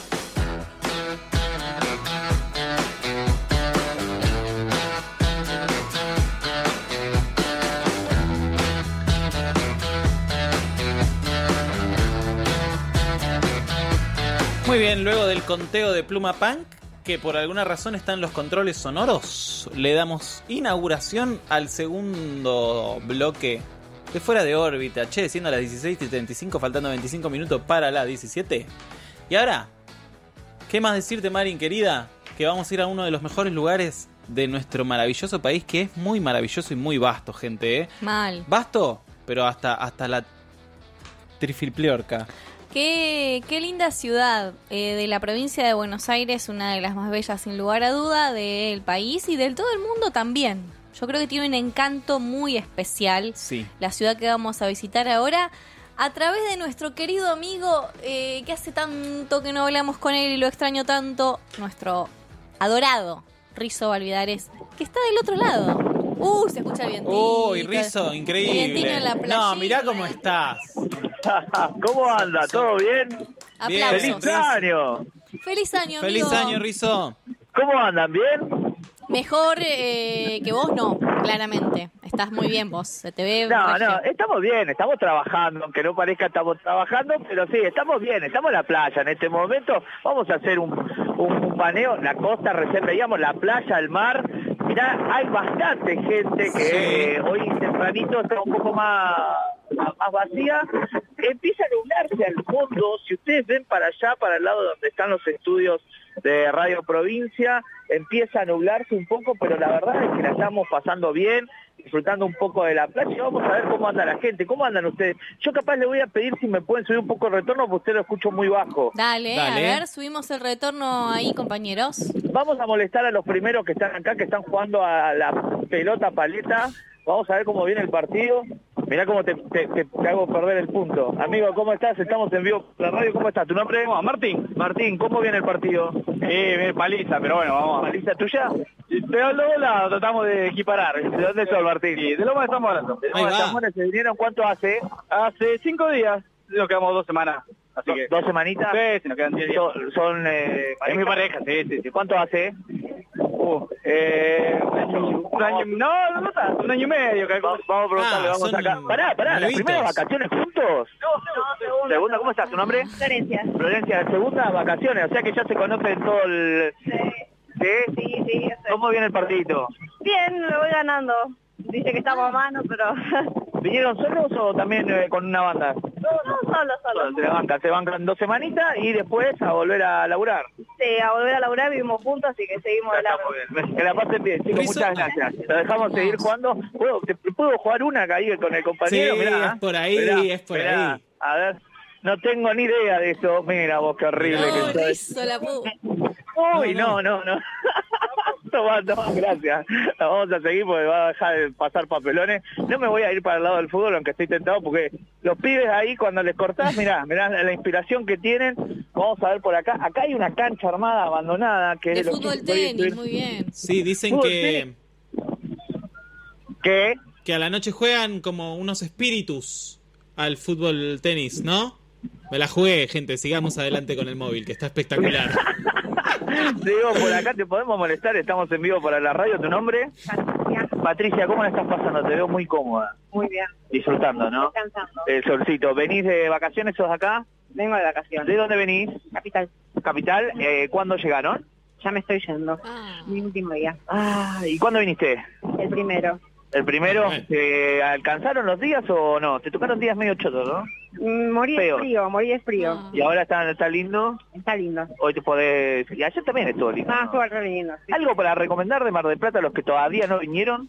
Muy bien, luego del conteo de Pluma Punk, que por alguna razón están los controles sonoros, le damos inauguración al segundo bloque de Fuera de órbita. Che, siendo las dieciséis y treinta y cinco, faltando veinticinco minutos para las diecisiete. Y ahora, ¿qué más decirte, Marin, querida? Que vamos a ir a uno de los mejores lugares de nuestro maravilloso país, que es muy maravilloso y muy vasto, gente, ¿eh? Mal. Vasto, pero hasta, hasta la trifilpleorca. Qué, qué linda ciudad eh, de la provincia de Buenos Aires, una de las más bellas sin lugar a duda del país y del todo el mundo también. Yo creo que tiene un encanto muy especial. Sí. La ciudad que vamos a visitar ahora a través de nuestro querido amigo eh, que hace tanto que no hablamos con él y lo extraño tanto, nuestro adorado Rizzo Valvidares, que está del otro lado. Uh, se escucha bien. Uy, Rizzo, increíble. En la no, mirá cómo estás. ¿Cómo anda? ¿Todo bien? Aplausos. ¡Feliz año! Feliz año, amigo. Feliz año, Rizzo. ¿Cómo andan? ¿Bien? Mejor eh, que vos, no, claramente. Estás muy bien vos, se te ve. No, regio. no, estamos bien, estamos trabajando, aunque no parezca estamos trabajando, pero sí, estamos bien, estamos en la playa en este momento. Vamos a hacer un, un, un paneo, la costa, recién veíamos la playa, el mar. Mirá, hay bastante gente que Sí. eh, hoy tempranito está un poco más, más vacía. Empieza a nublarse al fondo, si ustedes ven para allá, para el lado donde están los estudios de Radio Provincia, empieza a nublarse un poco, pero la verdad es que la estamos pasando bien, disfrutando un poco de la playa. Vamos a ver cómo anda la gente, cómo andan ustedes. Yo capaz le voy a pedir si me pueden subir un poco el retorno, porque usted lo escucho muy bajo. Dale, Dale. a ver, subimos el retorno ahí, compañeros. Vamos a molestar a los primeros que están acá, que están jugando a la pelota paleta. Vamos a ver cómo viene el partido. Mirá cómo te, te, te, te hago perder el punto. Amigo, ¿cómo estás? Estamos en vivo por la radio. ¿Cómo estás? ¿Tu nombre? ¿Cómo? Martín. Martín, ¿cómo viene el partido? Eh, bien paliza, pero bueno, vamos. ¿Paliza tuya? Pero luego la tratamos de equiparar. ¿De dónde sos, Martín? Sí, de Loma de Zamora. De Ahí Loma de va. Zamora. ¿Se vinieron cuánto hace? Hace cinco días, nos quedamos dos semanas. Así que... ¿Dos semanitas? Sí, sí, nos quedan diez días. Son, son eh, Es mi pareja, sí, sí, sí. ¿Cuánto hace? Uh, eh, un año, un año, no, no, no tanto, un año y medio. Que Vamos, vamos a preguntarle, Ah, vamos son acá. Pará, pará, ¿las nuevitos. primeras vacaciones juntos? No, Segunda, ¿cómo estás? ¿Tu nombre? Florencia. Florencia, segundas vacaciones, o sea que ya se conocen todo el... Sí. ¿Sí? Sí, sí, ya sé. ¿Cómo viene el partidito? Bien, lo voy ganando. Dice que estamos a mano, pero... ¿Vinieron solos o también eh, con una banda? No, no, solo, solo. Se bancan, se bancan dos semanitas y después a volver a laburar. Sí, a volver a laburar vivimos juntos, así que seguimos de largo. Que la pasen bien, chicos, Rizzo. muchas gracias. Lo dejamos seguir jugando. ¿Puedo, te- ¿puedo jugar una ahí con el compañero? Sí, Mirá, es por ahí, mirá, es por mirá. ahí. A ver, no tengo ni idea de eso. Mira vos, qué horrible No, que soy. Rizzo, la pu... Uy, no, no, no. tomando, gracias. La vamos a seguir porque va a dejar de pasar papelones. No me voy a ir para el lado del fútbol, aunque estoy tentado, porque los pibes ahí, cuando les cortás, mirá, mirá la, la inspiración que tienen. Vamos a ver por acá. Acá hay una cancha armada abandonada. Que De es lo fútbol que- tenis, muy bien. Sí, dicen Fútbol, que... ¿Qué? Que a la noche juegan como unos espíritus al fútbol tenis, ¿no? Me la jugué, gente. Sigamos adelante con el móvil, que está espectacular. Diego, por acá te podemos molestar. Estamos en vivo para la radio. ¿Tu nombre? Patricia. Patricia, ¿cómo la estás pasando? Te veo muy cómoda. Muy bien. Disfrutando, ¿no? Descansando. El solcito. ¿Venís de vacaciones? ¿Sos acá? Vengo de vacaciones. ¿De dónde venís? Capital. Capital. Eh, ¿Cuándo llegaron? Ya me estoy yendo. Mi último día. Ah, ¿y cuándo viniste? El primero. ¿El primero? ¿Te alcanzaron los días o no? Te tocaron días medio chotos, ¿no? Mm, morí de Feo. frío, morí de frío. ¿Y ahora está, está lindo? Está lindo. Hoy te podés... Y ayer también estuvo lindo. Ah, ¿no? estuvo re lindo. Sí. ¿Algo para recomendar de Mar del Plata a los que todavía no vinieron?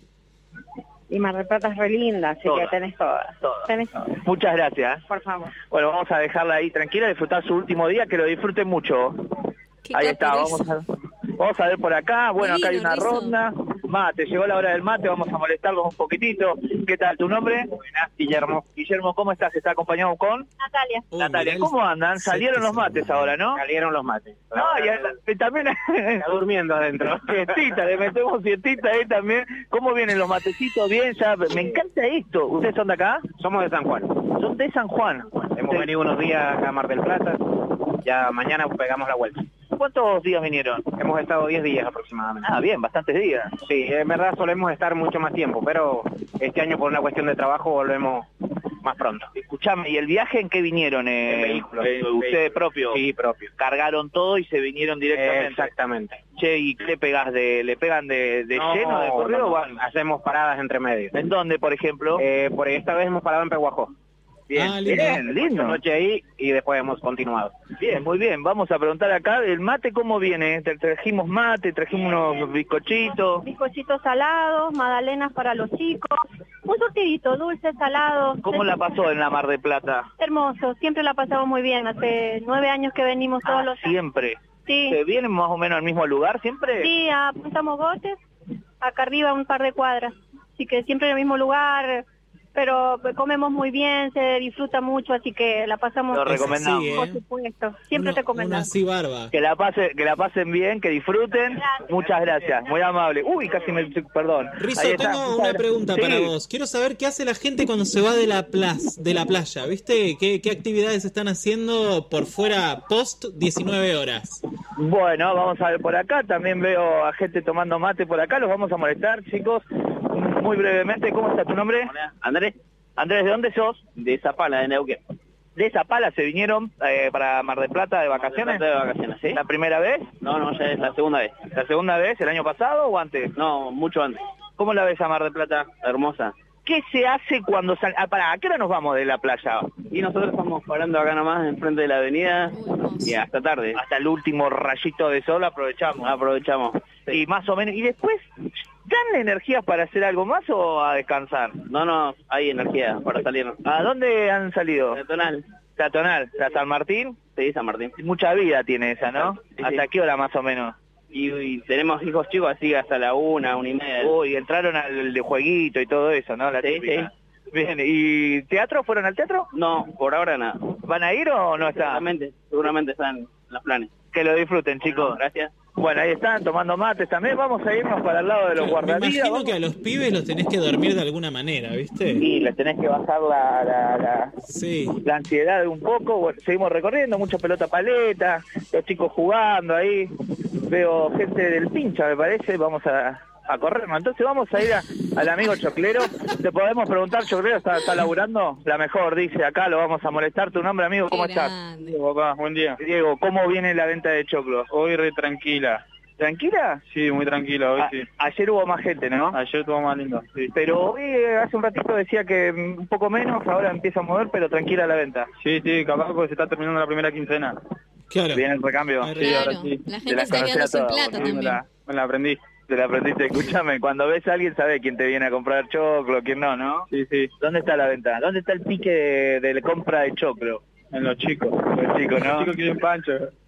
Y Mar del Plata es re linda, así Todas. que tenés todas. Todas. Tenés todas. Muchas gracias. Por favor. Bueno, vamos a dejarla ahí tranquila, disfrutar su último día, que lo disfruten mucho. Ahí está, vamos a, vamos a ver por acá. Bueno, acá hay una ronda. Mate, llegó la hora del mate, vamos a molestarlos un poquitito. ¿Qué tal tu nombre? Buenas, Guillermo. Guillermo, ¿cómo estás? ¿Está acompañado con? Natalia. Natalia, ¿cómo andan? Salieron los mates ahora, ¿no? Salieron los mates. No, y, y también... Está durmiendo adentro. Siestita, le metemos siestita ahí también. ¿Cómo vienen los matecitos? Bien, ya. Me encanta esto. ¿Ustedes son de acá? Somos de San Juan. Son de San Juan. Hemos venido unos días a Mar del Plata. Ya mañana pegamos la vuelta. ¿Cuántos días vinieron? Hemos estado diez días aproximadamente. Ah, bien, bastantes días. Sí, en verdad solemos estar mucho más tiempo, pero este año por una cuestión de trabajo volvemos más pronto. Escuchame, ¿y el viaje en qué vinieron? Eh, En vehículo. eh, ¿Ustedes propios? Sí, propio. Cargaron todo y se vinieron directamente. Exactamente. Che, ¿y qué le pegas de, le pegan de, de No, lleno, de corrido? no, no. o van? Hacemos paradas entre medio. ¿En dónde, por ejemplo? Eh, por esta vez hemos parado en Pehuajó. Bien, Ah, lindo. bien, lindo. Una noche ahí y después hemos continuado. Bien, muy bien. Vamos a preguntar acá, ¿el mate cómo viene? Tra- Trajimos mate, trajimos unos bizcochitos. Bizcochitos salados, magdalenas para los chicos, un surtidito, dulce, salado. ¿Cómo la pasó en la Mar de Plata? Hermoso, siempre la pasamos muy bien. Hace nueve años que venimos todos Ah, los siempre. Sí. ¿Se vienen más o menos al mismo lugar siempre? Sí, a Punta Mogotes, acá arriba un par de cuadras. Así que siempre en el mismo lugar, pero comemos muy bien, se disfruta mucho, así que la pasamos. Lo recomendamos. Sí, ¿eh? Por supuesto, siempre Uno- te uno recomendamos. así barba. Que la pase, que la pasen bien, que disfruten. Muchas gracias, muy amable. Uy, casi me, perdón. Rizo, Ahí está. tengo una pregunta Sí. para vos. Quiero saber qué hace la gente cuando se va de la plaza, de la playa, ¿viste? ¿Qué, qué actividades están haciendo por fuera post diecinueve horas? Bueno, vamos a ver por acá. También veo a gente tomando mate por acá. Los vamos a molestar, chicos. Muy brevemente, ¿cómo está tu nombre? Andrés, Andrés, ¿de dónde sos? de Zapala, de Neuquén. ¿De Zapala se vinieron eh, para Mar del Plata de vacaciones? De vacaciones, ¿sí? ¿La primera vez? No, no, ya es la segunda vez. ¿La segunda vez? ¿El año pasado o antes? No, mucho antes. ¿Cómo la ves a Mar del Plata? Hermosa. ¿Qué se hace cuando sal... Ah, pará, ¿a qué hora nos vamos de la playa? Y nosotros estamos parando acá nomás, enfrente de la avenida, y hasta tarde. Hasta el último rayito de sol aprovechamos. Aprovechamos. Y más o menos. ¿Y después dan energías para hacer algo más o a descansar? No, no, hay energía para salir. ¿A dónde han salido? Peatonal. Peatonal, ¿a San Martín? Sí, San Martín. Mucha vida tiene esa, ¿no? Sí, sí. ¿Hasta qué hora más o menos? Y, y tenemos hijos chicos así hasta la una, una y media. Uy, entraron al de jueguito y todo eso, ¿no? La Sí, típica. Bien, ¿y teatro? ¿Fueron al teatro? No, por ahora nada. ¿Van a ir o no está? Seguramente, seguramente están en los planes. Que lo disfruten, chicos. Bueno, gracias. Bueno, ahí están, tomando mates también. Vamos a irnos para el lado de los Me guardavidas. imagino Vamos- que a los pibes los tenés que dormir de alguna manera, ¿viste? Y les tenés que bajar la, la, la, Sí. la ansiedad un poco. Bueno, seguimos recorriendo, mucha pelota paleta, los chicos jugando ahí. Veo gente del pincha, me parece. Vamos a, a corrernos. Entonces vamos a ir a- al amigo Choclero. Te podemos preguntar, Choclero, ¿está, está laburando? La mejor, dice acá, lo vamos a molestar. ¿Tu nombre, amigo? ¿Cómo Qué estás? grande. Diego, papá, buen día. Diego, ¿cómo viene la venta de choclos? Hoy re tranquila. ¿Tranquila? Sí, muy tranquila, hoy A- sí. ayer hubo más gente, ¿no? Ayer estuvo más lindo, sí. Pero hoy eh, hace un ratito decía que mm, un poco menos, ahora empieza a mover, pero tranquila la venta. Sí, sí, capaz porque se está terminando la primera quincena. Claro. Viene el recambio. Ay, Sí, ahora Claro, sí. la Te gente la está quedando conocía sin toda, plata boludo, Me también. la, me la aprendí. Te la aprendiste. Escúchame, cuando ves a alguien sabe quién te viene a comprar choclo, quién no, ¿no? Sí, sí, ¿Dónde está la venta? ¿Dónde está el pique de, de la compra de choclo? en los chicos. Los chicos, Los ¿no? chicos quieren pancho.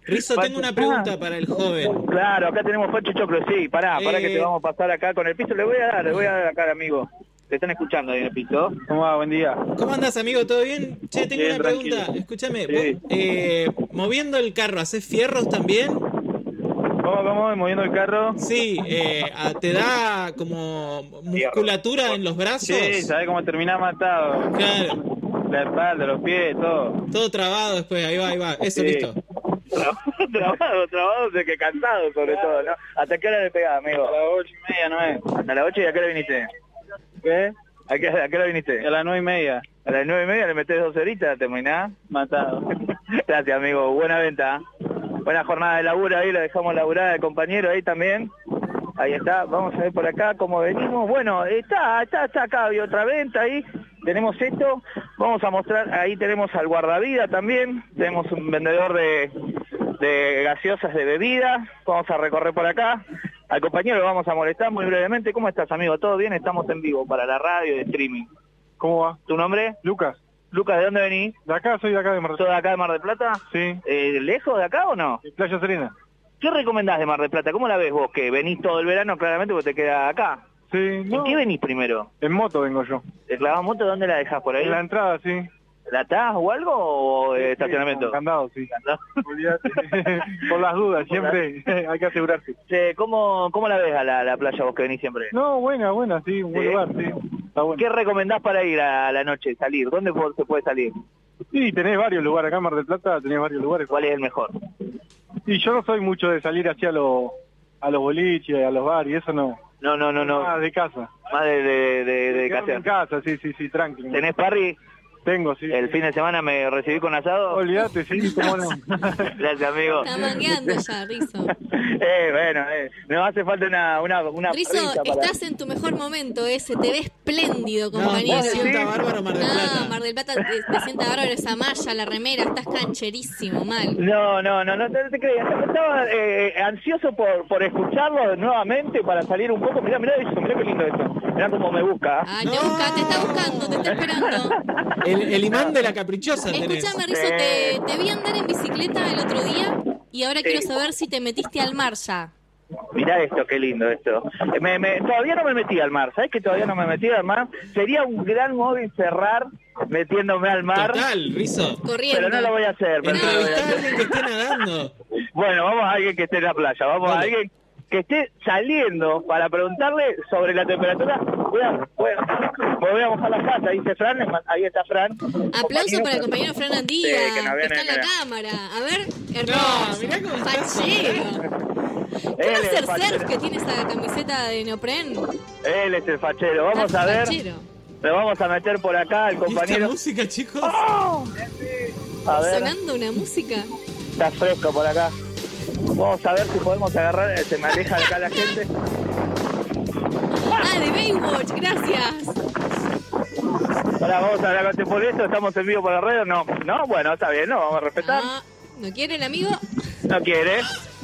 Rizo, tengo una pregunta para el joven. Claro, acá tenemos Pancho Choclo, sí, pará, pará Eh. que te vamos a pasar acá con el piso. Le voy a dar, le voy a dar acá al amigo. Te están escuchando ahí en el piso. ¿Cómo va? Buen día. ¿Cómo andás, amigo? ¿Todo bien? Che, tengo Bien, una pregunta. tranquilo. Escúchame, Sí. vos, eh, moviendo el carro, ¿haces fierros también? ¿Cómo, cómo? ¿Moviendo el carro? Sí, eh, a- ¿te da como musculatura en los brazos? Sí, ¿sabés cómo terminás matado? Claro. La espalda, los pies, todo. Todo trabado después, ahí va, ahí va. Eso, Sí. listo. Trabado, trabado, de que cansado sobre todo, ¿no? ¿Hasta qué hora le pegás, amigo? A las ocho y media, nueve. ¿A las ocho y a qué hora viniste? ¿Qué? ¿A qué, a qué hora viniste? A las nueve y media. A las nueve y media le metés dos horitas, terminás matado. Gracias, amigo. Buena venta. Buena jornada de laburo ahí, lo dejamos laburar al compañero ahí también. Ahí está, vamos a ver por acá cómo venimos. Bueno, está, está, está acá, había otra venta ahí. Tenemos esto, vamos a mostrar, ahí tenemos al guardavida también, tenemos un vendedor de, de gaseosas de bebida, vamos a recorrer por acá, al compañero lo vamos a molestar muy brevemente. ¿Cómo estás, amigo? ¿Todo bien? Estamos en vivo para la radio y streaming. ¿Cómo va? ¿Tu nombre? Lucas. Lucas, ¿de dónde venís? De acá, soy de acá de Mar del Plata. ¿Sos de acá de Mar del Plata? Sí. Eh, ¿Lejos de acá o no? Playa Serena. ¿Qué recomendás de Mar del Plata? ¿Cómo la ves vos? Que venís todo el verano, claramente, porque te queda acá. Sí, no. ¿En qué venís primero? En moto vengo yo. ¿Te clavas moto? ¿Dónde la dejás? ¿Por ahí? En la entrada, sí. ¿La atás o algo o eh, estacionamiento? Candado, sí. ¿Candado? Por las dudas, siempre hay que asegurarse. Che, ¿cómo, ¿Cómo la ves a la, la playa vos que venís siempre? No, buena, buena, sí, un buen ¿Sí? lugar, sí. Está bueno. ¿Qué recomendás para ir a la noche, salir? ¿Dónde se puede salir? Sí, tenés varios lugares. Acá en Mar del Plata tenés varios lugares. ¿Cuál es el mejor? Y yo no soy mucho de salir hacia los a los boliches, a los bares, y eso no. No, no, no, no. Más de casa. Más de, de, de, de casa. En casa, sí, sí, sí, tranquilo. ¿Tenés parry? Tengo, sí. ¿El fin de semana me recibí con asado? Olvídate, sí, cómo no. Gracias, amigo. Está mangueando ya, Rizo. Eh, bueno, eh, nos hace falta una una una Rizo, parrilla para- estás en tu mejor momento, eh. Se te ve espléndido, compañero. vos decís. Bárbaro Mar del Plata. No, Mar del Plata te, te sienta bárbaro esa malla, la remera, estás cancherísimo, mal. No, no, no, no te, no te creas. Estaba eh, ansioso por, por escucharlo nuevamente para salir un poco. Mirá, mirá eso, mirá qué lindo esto. Mirá cómo me busca. Ah, te busca, te está buscando, te está esperando. El, el imán de la caprichosa tenés. Escúchame, Rizo, te, te vi andar en bicicleta el otro día y ahora Sí. quiero saber si te metiste al mar ya. Mirá esto, qué lindo esto. Me, me, todavía no me metí al mar, ¿sabes que todavía no me metí al mar? Sería un gran móvil cerrar metiéndome al mar. Total, Rizo. Corriendo. Pero no lo voy a hacer. Pero no lo voy a Entrevistá a hacer. alguien que esté nadando. Bueno, vamos a alguien que esté en la playa, vamos a Dale. alguien que esté saliendo para preguntarle sobre la temperatura. Voy a, voy a, me voy a mojar la casa, dice Fran, ahí está Fran. Aplauso para el compañero Fran Andía, Sí, que nos que viene, está en la mira. cámara. A ver, hermoso. mirá cómo está Fachero. Él ¿Cómo es hacer fachero. surf que tiene esa camiseta de neopren? Él es el fachero, vamos a ver. Fachero. Le vamos a meter por acá al ¿Y esta compañero. música, chicos? A ver, Sonando una música. está fresco por acá. Vamos a ver si podemos agarrar, eh, se me aleja acá la gente. Ah, de Baywatch, gracias. Ahora vamos a hablar con por esto, estamos en vivo por la red, no, no, bueno, está bien, no, vamos a respetar. Ah, ¿no quiere el amigo? No quiere.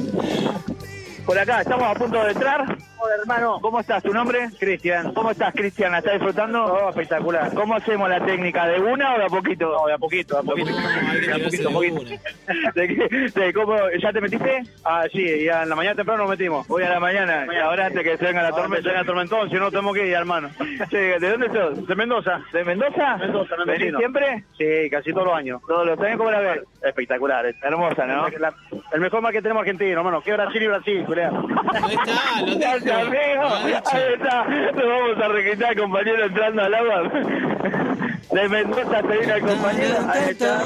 Por acá, estamos a punto de entrar. Hola, hermano. ¿Cómo estás? ¿Tu nombre? Cristian. ¿Cómo estás, Cristian? ¿La estás disfrutando? Oh, espectacular. ¿Cómo hacemos la técnica? ¿De una o de a poquito? No, de a poquito, de a poquito. De a poquito, poquito. ¿De qué? ¿De cómo? ¿Ya te metiste? Ah, sí, ya en la mañana temprano nos metimos. Hoy a la mañana. Y ahora antes que se venga la tormenta. Se venga tormentón, si no tenemos que ir, hermano. Sí, ¿de dónde sos? De Mendoza. ¿De Mendoza? Mendoza, no. ¿Venís siempre? Sí, casi todos los años. ¿Todos los años? ¿Cómo la ves? Espectacular, hermosa, ¿no? La- el mejor mar que tenemos argentino, hermano. Que Brasil y Brasil, culea. Ahí está, lo Gracias, dijo. amigo. Lo ha dicho. Ahí está. Nos vamos a requitar, compañero, entrando al agua. De Mendoza se viene el compañero. Ahí está.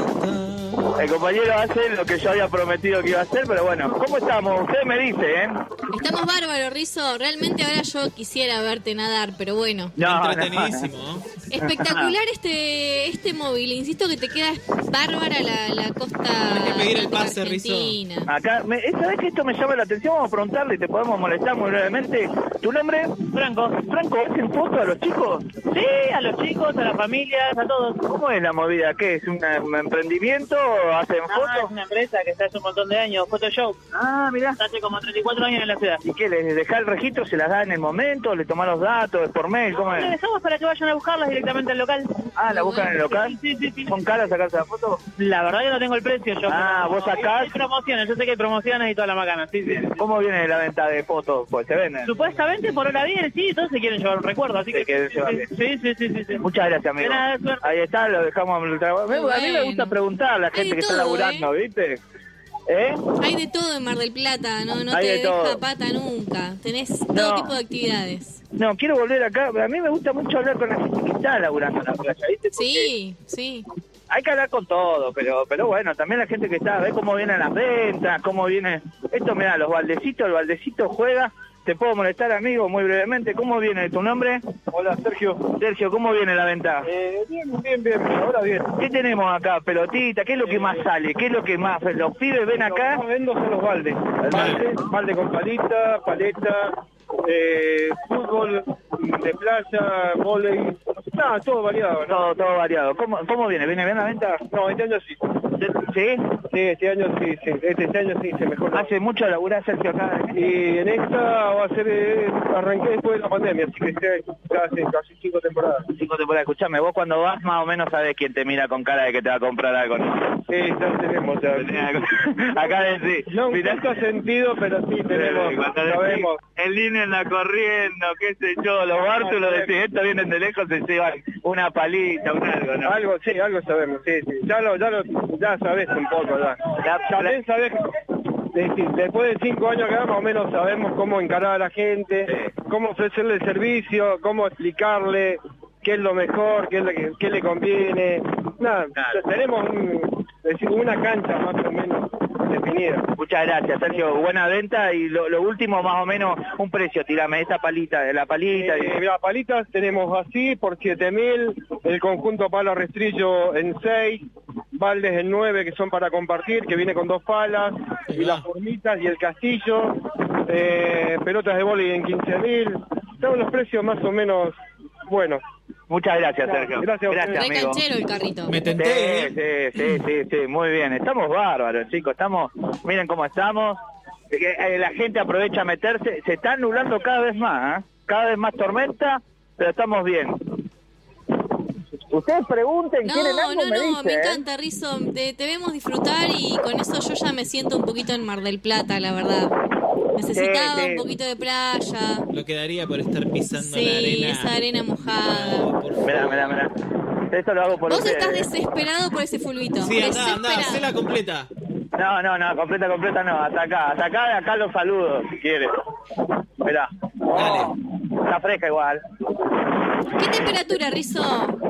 El compañero hace lo que yo había prometido que iba a hacer, pero bueno, ¿cómo estamos? Usted me dice, ¿eh? Estamos bárbaros, Rizo. Realmente ahora yo quisiera verte nadar, pero bueno. No, Entretenidísimo. ¿no? Espectacular este este móvil. Insisto que te queda bárbara la, la costa Hay que pedir el atlántica pase, Rizo. argentina. Acá, me, esta vez que esto me llama la atención, vamos a preguntarle, te podemos molestar muy brevemente. ¿Tu nombre? Franco. Franco, ¿hacen fotos a los chicos? Sí, a los chicos, a las familias, a todos. ¿Cómo es la movida? ¿Qué es? ¿Un, un emprendimiento? ¿Hacen No, fotos? es una empresa que está hace un montón de años, Photoshop. Ah, mirá. Hace como treinta y cuatro años en la ciudad. ¿Y qué? ¿Les dejá el registro? ¿Se las da en el momento? ¿Le tomás los datos? ¿Es por mail? ¿Cómo Le es? dejamos para que vayan a buscarlas directamente al local. Ah, ¿la buscan en el local? Sí, sí, sí. ¿Son caras sacarse la foto? La verdad que no tengo el precio yo. Ah, pero- ¿vos sacás? Hay promociones, yo sé que hay promociones y toda la macana, sí, sí. ¿Cómo viene la venta de fotos? Pues se venden. Supuestamente por hora bien, sí, todos se quieren llevar un recuerdo, así que... Se quieren llevar bien. Sí, sí, sí, sí, sí. Muchas gracias, amigo. De nada, suerte. Ahí está, lo dejamos. A mí me gusta preguntar a la gente de que está todo, laburando, ¿viste? ¿Eh? Hay de todo en Mar del Plata, no, no Hay te de deja todo. pata nunca. Tenés todo No. tipo de actividades. No, quiero volver acá. A mí me gusta mucho hablar con la gente que está laburando en la playa, ¿viste? Porque Sí, sí. hay que hablar con todo, pero pero bueno, también la gente que está, ve cómo vienen las ventas, cómo viene... Esto, mira, los baldecitos, el baldecito juega. Te puedo molestar, amigo, muy brevemente. ¿Cómo viene tu nombre? Hola, Sergio. Sergio, ¿cómo viene la venta? Eh, bien, bien, bien, ahora bien. ¿Qué tenemos acá? Pelotita, ¿qué es lo que más sale? ¿Qué es lo que más? Los pibes ven acá. Lo que más vendo son los baldes. El balde, balde con palita, paleta, eh, fútbol de playa, vóley. Nada, todo variado, ¿no? Todo, todo variado. ¿Cómo, ¿Cómo viene? ¿Viene bien la venta? No, este año sí. ¿Sí? Sí, este año sí, sí. Este, este año sí se mejoró. ¿Hace mucho laburar, Sergio, acá? Y en esta va a ser, eh, arranqué después de la pandemia, así que este, ya hace casi cinco temporadas. Cinco temporadas. Escuchame, vos cuando vas más o menos sabés quién te mira con cara de que te va a comprar algo, ¿no? Sí, ya tenemos, ya. Acá de sí. No, Mirá. nunca sentido, pero sí tenemos, Cuando sabemos. decís, el línea anda corriendo, qué sé yo, los bártulos decís, estos vienen de lejos, se llevan una palita, un algo, ¿no? Algo, sí, algo sabemos, sí, sí. Ya lo, ya lo, ya sabés un poco, ya. La- También sabés, es decir, después de cinco años acá más o menos sabemos cómo encarar a la gente, cómo ofrecerle el servicio, cómo explicarle qué es lo mejor, qué, es lo que, qué le conviene. Nada, Claro. tenemos un, es decir, una cancha más o menos definida. Muchas gracias, Sergio. Buena venta y lo, lo último, más o menos, un precio, tirame esta palita, de la palita. Eh, y... mira, palitas tenemos así por siete mil, el conjunto pala restrillo en seis, baldes en nueve que son para compartir, que viene con dos palas, y las formitas y el castillo, eh, pelotas de vóley en quince mil, todos los precios más o menos buenos. Muchas gracias, Sergio. Gracias, gracias, Re amigo. canchero el carrito. Me tenté, ¿eh? Sí, sí, sí, sí, sí, muy bien. Estamos bárbaros, chicos. Estamos, miren cómo estamos. Eh, eh, La gente aprovecha a meterse. Se está nublando cada vez más, ¿eh? Cada vez más tormenta, pero estamos bien. Ustedes pregunten, No, ¿quieren algo? no, me no, dicen, me ¿eh? encanta, Rizzo. Te, te vemos disfrutar y con eso yo ya me siento un poquito en Mar del Plata, la verdad. Necesitaba Sí, sí. un poquito de playa. Lo que daría por estar pisando la Sí, arena. esa arena mojada. Mirá, mirá, mirá. Esto lo hago por Vos ustedes. estás desesperado por ese fulbito. Sí, andá, andá, Desesperado. hacela completa. No, no, no, completa, completa no. Hasta acá, hasta acá, de acá los saludo, si quieres. Mirá. Oh, está fresca igual. ¿Qué temperatura, Rizzo?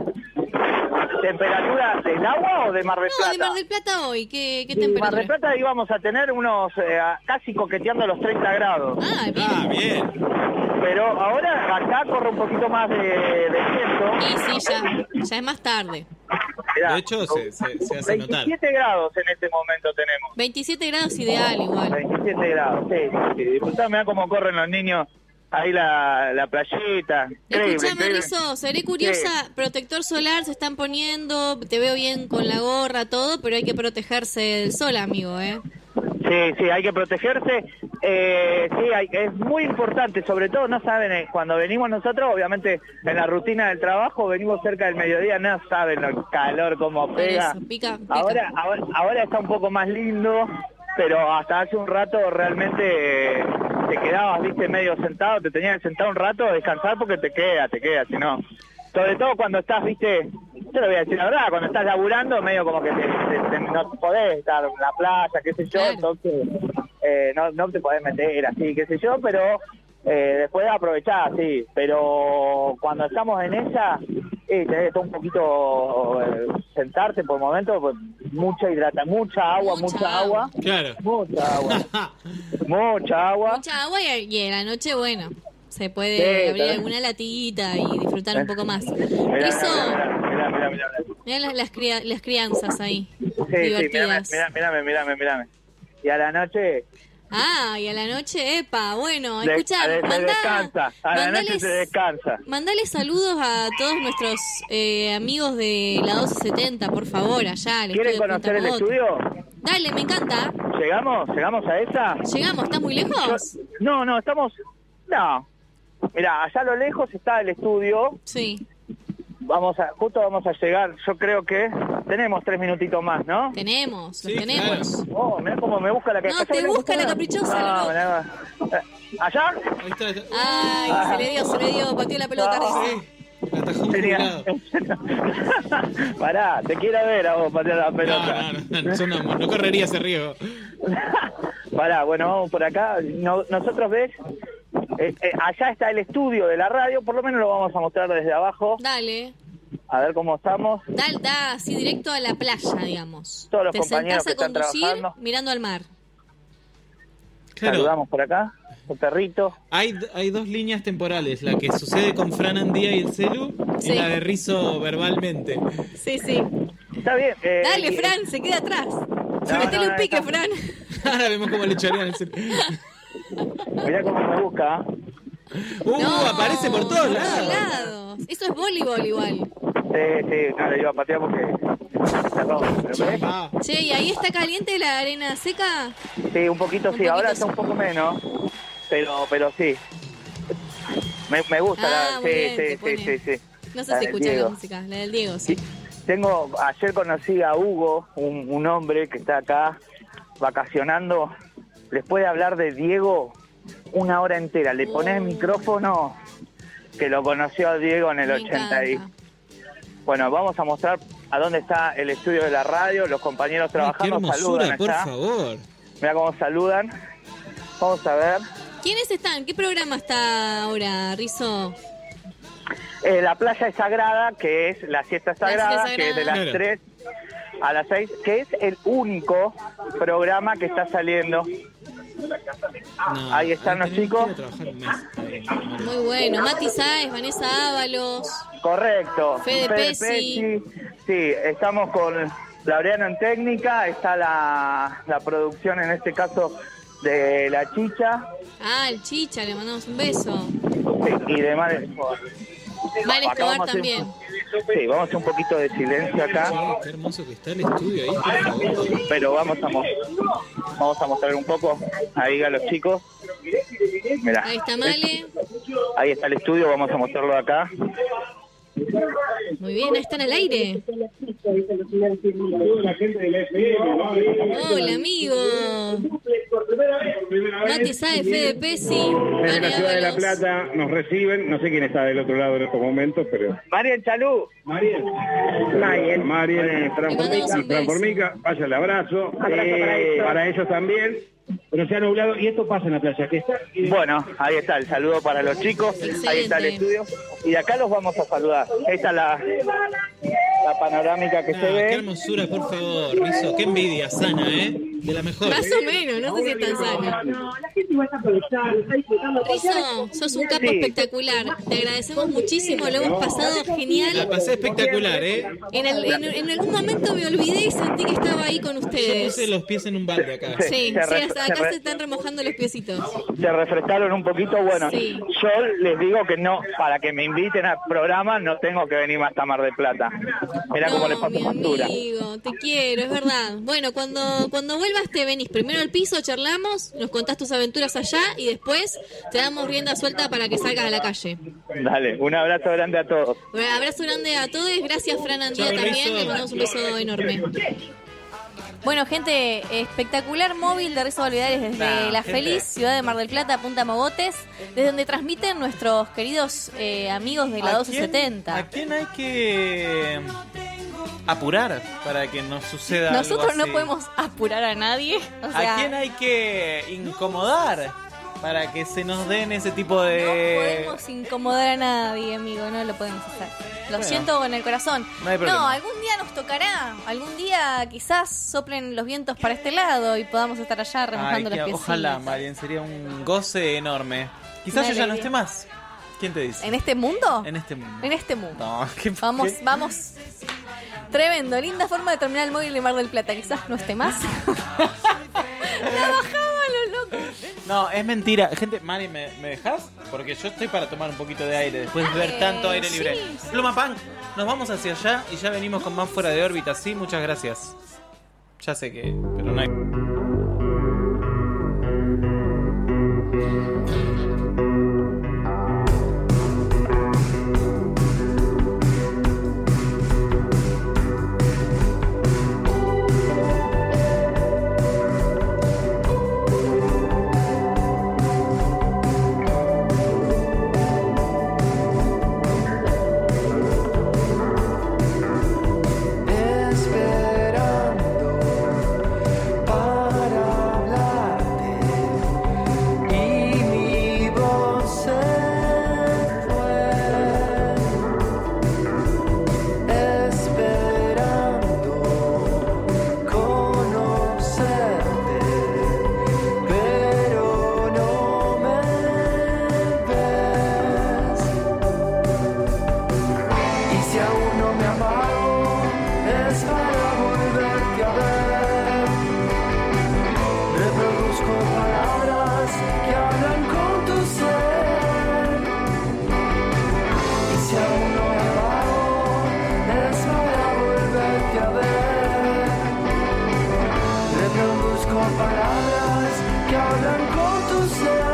¿Temperatura del agua o de Mar del Plata? No, de Mar del Plata hoy. ¿Qué, qué Sí, Mar temperatura? del Plata íbamos a tener unos eh, a- casi coqueteando los treinta grados. Ah, bien. Ah, bien. Pero ahora acá corre un poquito más de, de viento. Y sí, ya, ya es más tarde. Mirá, De hecho, se, se, se hace notar. veintisiete grados en este momento tenemos. veintisiete grados ideal igual. veintisiete grados, sí, sí, sí. Disfrutá, mirá cómo corren los niños ahí la, la playita. Increíble, Escuchame, increíble. Rizzo, seré curiosa. Protector solar se están poniendo. Te veo bien con la gorra, todo, pero hay que protegerse del sol, amigo, ¿eh? Sí, sí, hay que protegerse. Eh, sí, hay, es muy importante, sobre todo, no saben, eh, cuando venimos nosotros, obviamente en la rutina del trabajo, venimos cerca del mediodía, no saben el calor, cómo Por pega. eso, pica, pica. Ahora, ahora, ahora está un poco más lindo, pero hasta hace un rato realmente eh, te quedabas, viste, medio sentado, te tenías que sentar un rato a descansar porque te queda, te queda, si no. Sobre todo cuando estás, viste, yo lo voy a decir la verdad, cuando estás laburando, medio como que te, te- te- no podés estar en la playa, qué sé yo, Claro. entonces eh, no, no te podés meter así, qué sé yo, pero eh, después aprovechar, sí, pero cuando estamos en esa, eh, tenés que un poquito eh, sentarte por momentos, pues, mucha hidrata, mucha agua, Mucha mucha, agua. agua, Claro. mucha agua, mucha agua. Mucha agua y, y en la noche, bueno, se puede Sí, abrir tal- alguna latita y disfrutar un poco más. Mirá, Rizzo, mirá, mirá, mirá, mirá. mirá las, las, cria- las crianzas ahí, Sí, sí, mírame, divertidas. mírame, mírame, mírame, mírame. Y a la noche Ah, y a la noche, epa, bueno, de- escuchá, de- se mandá, descansa, a la noche mandales, se descansa. mandale saludos a todos nuestros eh, amigos de la doce setenta, por favor, allá. al ¿Quieren estudio de conocer el Punta Mogote. estudio? Dale, me encanta. ¿Llegamos? ¿Llegamos a esa? ¿Llegamos? ¿Estás muy lejos? Yo- no, no, estamos... No. Mirá, allá a lo lejos está el estudio. Sí. vamos a, justo vamos a llegar, yo creo que tenemos tres minutitos más, ¿no? Tenemos, los tenemos. Claro. Oh, mirá cómo me busca la No, te busca la caprichosa, no, Lolo. mirá, eh, ¿allá? Ahí está. Ay, Ah. se le dio, se le dio, pateó la pelota. No. dice. Tenía- Pará, te quiero ver a vos patear la pelota. No, no, no, yo no, no correría ese riesgo. Pará, bueno, vamos por acá. No- nosotros ves, eh, eh, allá está el estudio de la radio, por lo menos lo vamos a mostrar desde abajo, Dale. a ver cómo estamos. Da, da así directo a la playa, digamos. Todos los Te compañeros sentás a que están conducir trabajando. mirando al mar. Claro. Saludamos por acá, el perrito. Hay, hay dos líneas temporales, la que sucede con Fran Andía y el celu, Sí. y la de Rizzo verbalmente. Sí, sí. Está bien. eh, Dale, y- Fran, se queda atrás. No, Metele no, un pique, está- Fran. Ahora vemos cómo le chorean el celu. Mirá cómo me busca. Uh, aparece por todos lados. lados. Eso es voleibol igual. Sí, sí, no le iba a patear porque está rojo, pero ¿ves? Che, ¿y ahí está caliente la arena seca? Sí, un poquito sí, ahora está un poco menos, pero pero sí. Me, me gusta Ah, la... muy Sí, bien, te sí, pone. sí, sí, sí. No sé La si del escucha la Diego. música, la del Diego, sí. Tengo, ayer conocí a Hugo, un, un hombre que está acá vacacionando. Les puede hablar de Diego una hora entera. Le pones el micrófono, que lo conoció a Diego en el Me ochenta y... Bueno, vamos a mostrar a dónde está el estudio de la radio. Los compañeros Qué trabajando hermosura, saludan por allá. favor. Mira cómo saludan. Vamos a ver. ¿Quiénes están? ¿Qué programa está ahora, Rizzo? Eh, la playa es sagrada, que es la siesta sagrada, siesta que es de las sagrada. tres a las seis, que es el único programa que está saliendo. No, Ahí están los tenés que chicos. ir a trabajar un mes. Muy bueno. Mati Sáez, Vanessa Ábalos. Correcto. Fede Pesci. Pesci. Sí, estamos con Laureano en técnica, está la, la producción en este caso de La Chicha, Ah, el Chicha, le mandamos un beso. sí, y de Mar Escobar. Mar Acá Escobar vamos a hacer- también. Sí, vamos a hacer un poquito de silencio acá, Oh, qué hermoso que está el estudio ahí, por favor. pero vamos a, mo- vamos a mostrar un poco ahí a los chicos. Mirá, Ahí está Male. ahí está el estudio, vamos a mostrarlo acá. Muy bien, ahí están al aire. Hola, amigo. Mati Sáez, Fede Pesci. Desde la Vane ciudad de La Ábalos. Plata nos reciben, no sé quién está del otro lado en estos momentos, pero... Mariel Chalú. Mariel. Mariel. Mariel, Fran Le mandamos Formica, un Fran beso. Formica, vaya el abrazo. Abrazo para Eh, ellos. para ellos también. Pero se ha nublado y esto pasa en la playa. Que está... Bueno, ahí está el saludo para los chicos, ahí está el estudio, y de acá los vamos a saludar. Esta es la, la panorámica que Ah, se qué ve. hermosura, por favor, Rizzo. Qué envidia, sana, ¿eh? De la mejor. Más o menos, no sé si es tan sana. Rizzo, sos un capo Sí. espectacular. Te agradecemos muchísimo, lo hemos pasado La genial. pasé espectacular, ¿eh? En, el- en- en algún momento me olvidé y sentí que estaba ahí con Yo ustedes. puse los pies en un balde acá. Sí, sí, Se re- hasta se acá re- se están remojando los piecitos. Se refrescaron un poquito, bueno, Sí. yo les digo que no, para que me inviten al programa no tengo que venir más a Mar del Plata. Mirá cómo les No, paso mi factura. amigo, te quiero, es verdad. Bueno, cuando, cuando vuelvas te venís primero al piso, charlamos, nos contás tus aventuras allá y después te damos rienda suelta para que salgas a la calle. Dale, un abrazo grande a todos. Un abrazo grande a todos, gracias Fran Andía Chao, también, Rizzo. le mandamos un beso enorme. Bueno, gente, espectacular móvil de Rizzo Valvidares desde Nah, la gente. feliz ciudad de Mar del Plata, Punta Mogotes, desde donde transmiten nuestros queridos eh, amigos de la ¿A doce quién- setenta. ¿A quién hay que apurar para que nos suceda algo Nosotros no así? podemos apurar a nadie. O sea, ¿A quién hay que incomodar para que se nos den ese tipo no de... podemos incomodar a nadie, amigo, no lo podemos hacer. Lo Bueno. siento con el corazón. No hay problema. algún día nos tocará. Algún día quizás soplen los vientos para este lado y podamos estar allá Ay, remojando que- los pies. ojalá, Marien, sería un goce enorme. Quizás Una yo ya no alegría. esté más. ¿Quién te dice? ¿En este mundo? En este mundo. En este mundo. No, ¿qué- Vamos, qué? vamos. Tremendo, linda forma de terminar el móvil de Mar del Plata. Quizás no esté más. La bajaba lo loco. No, es mentira. Gente, Mari, ¿me, ¿me dejas? Porque yo estoy para tomar un poquito de aire después de ver Dale, tanto aire libre. sí, sí. Pluma Punk, nos vamos hacia allá y ya venimos con más fuera de órbita. Sí, muchas gracias. Ya sé que, pero no hay... hablan con tu ser.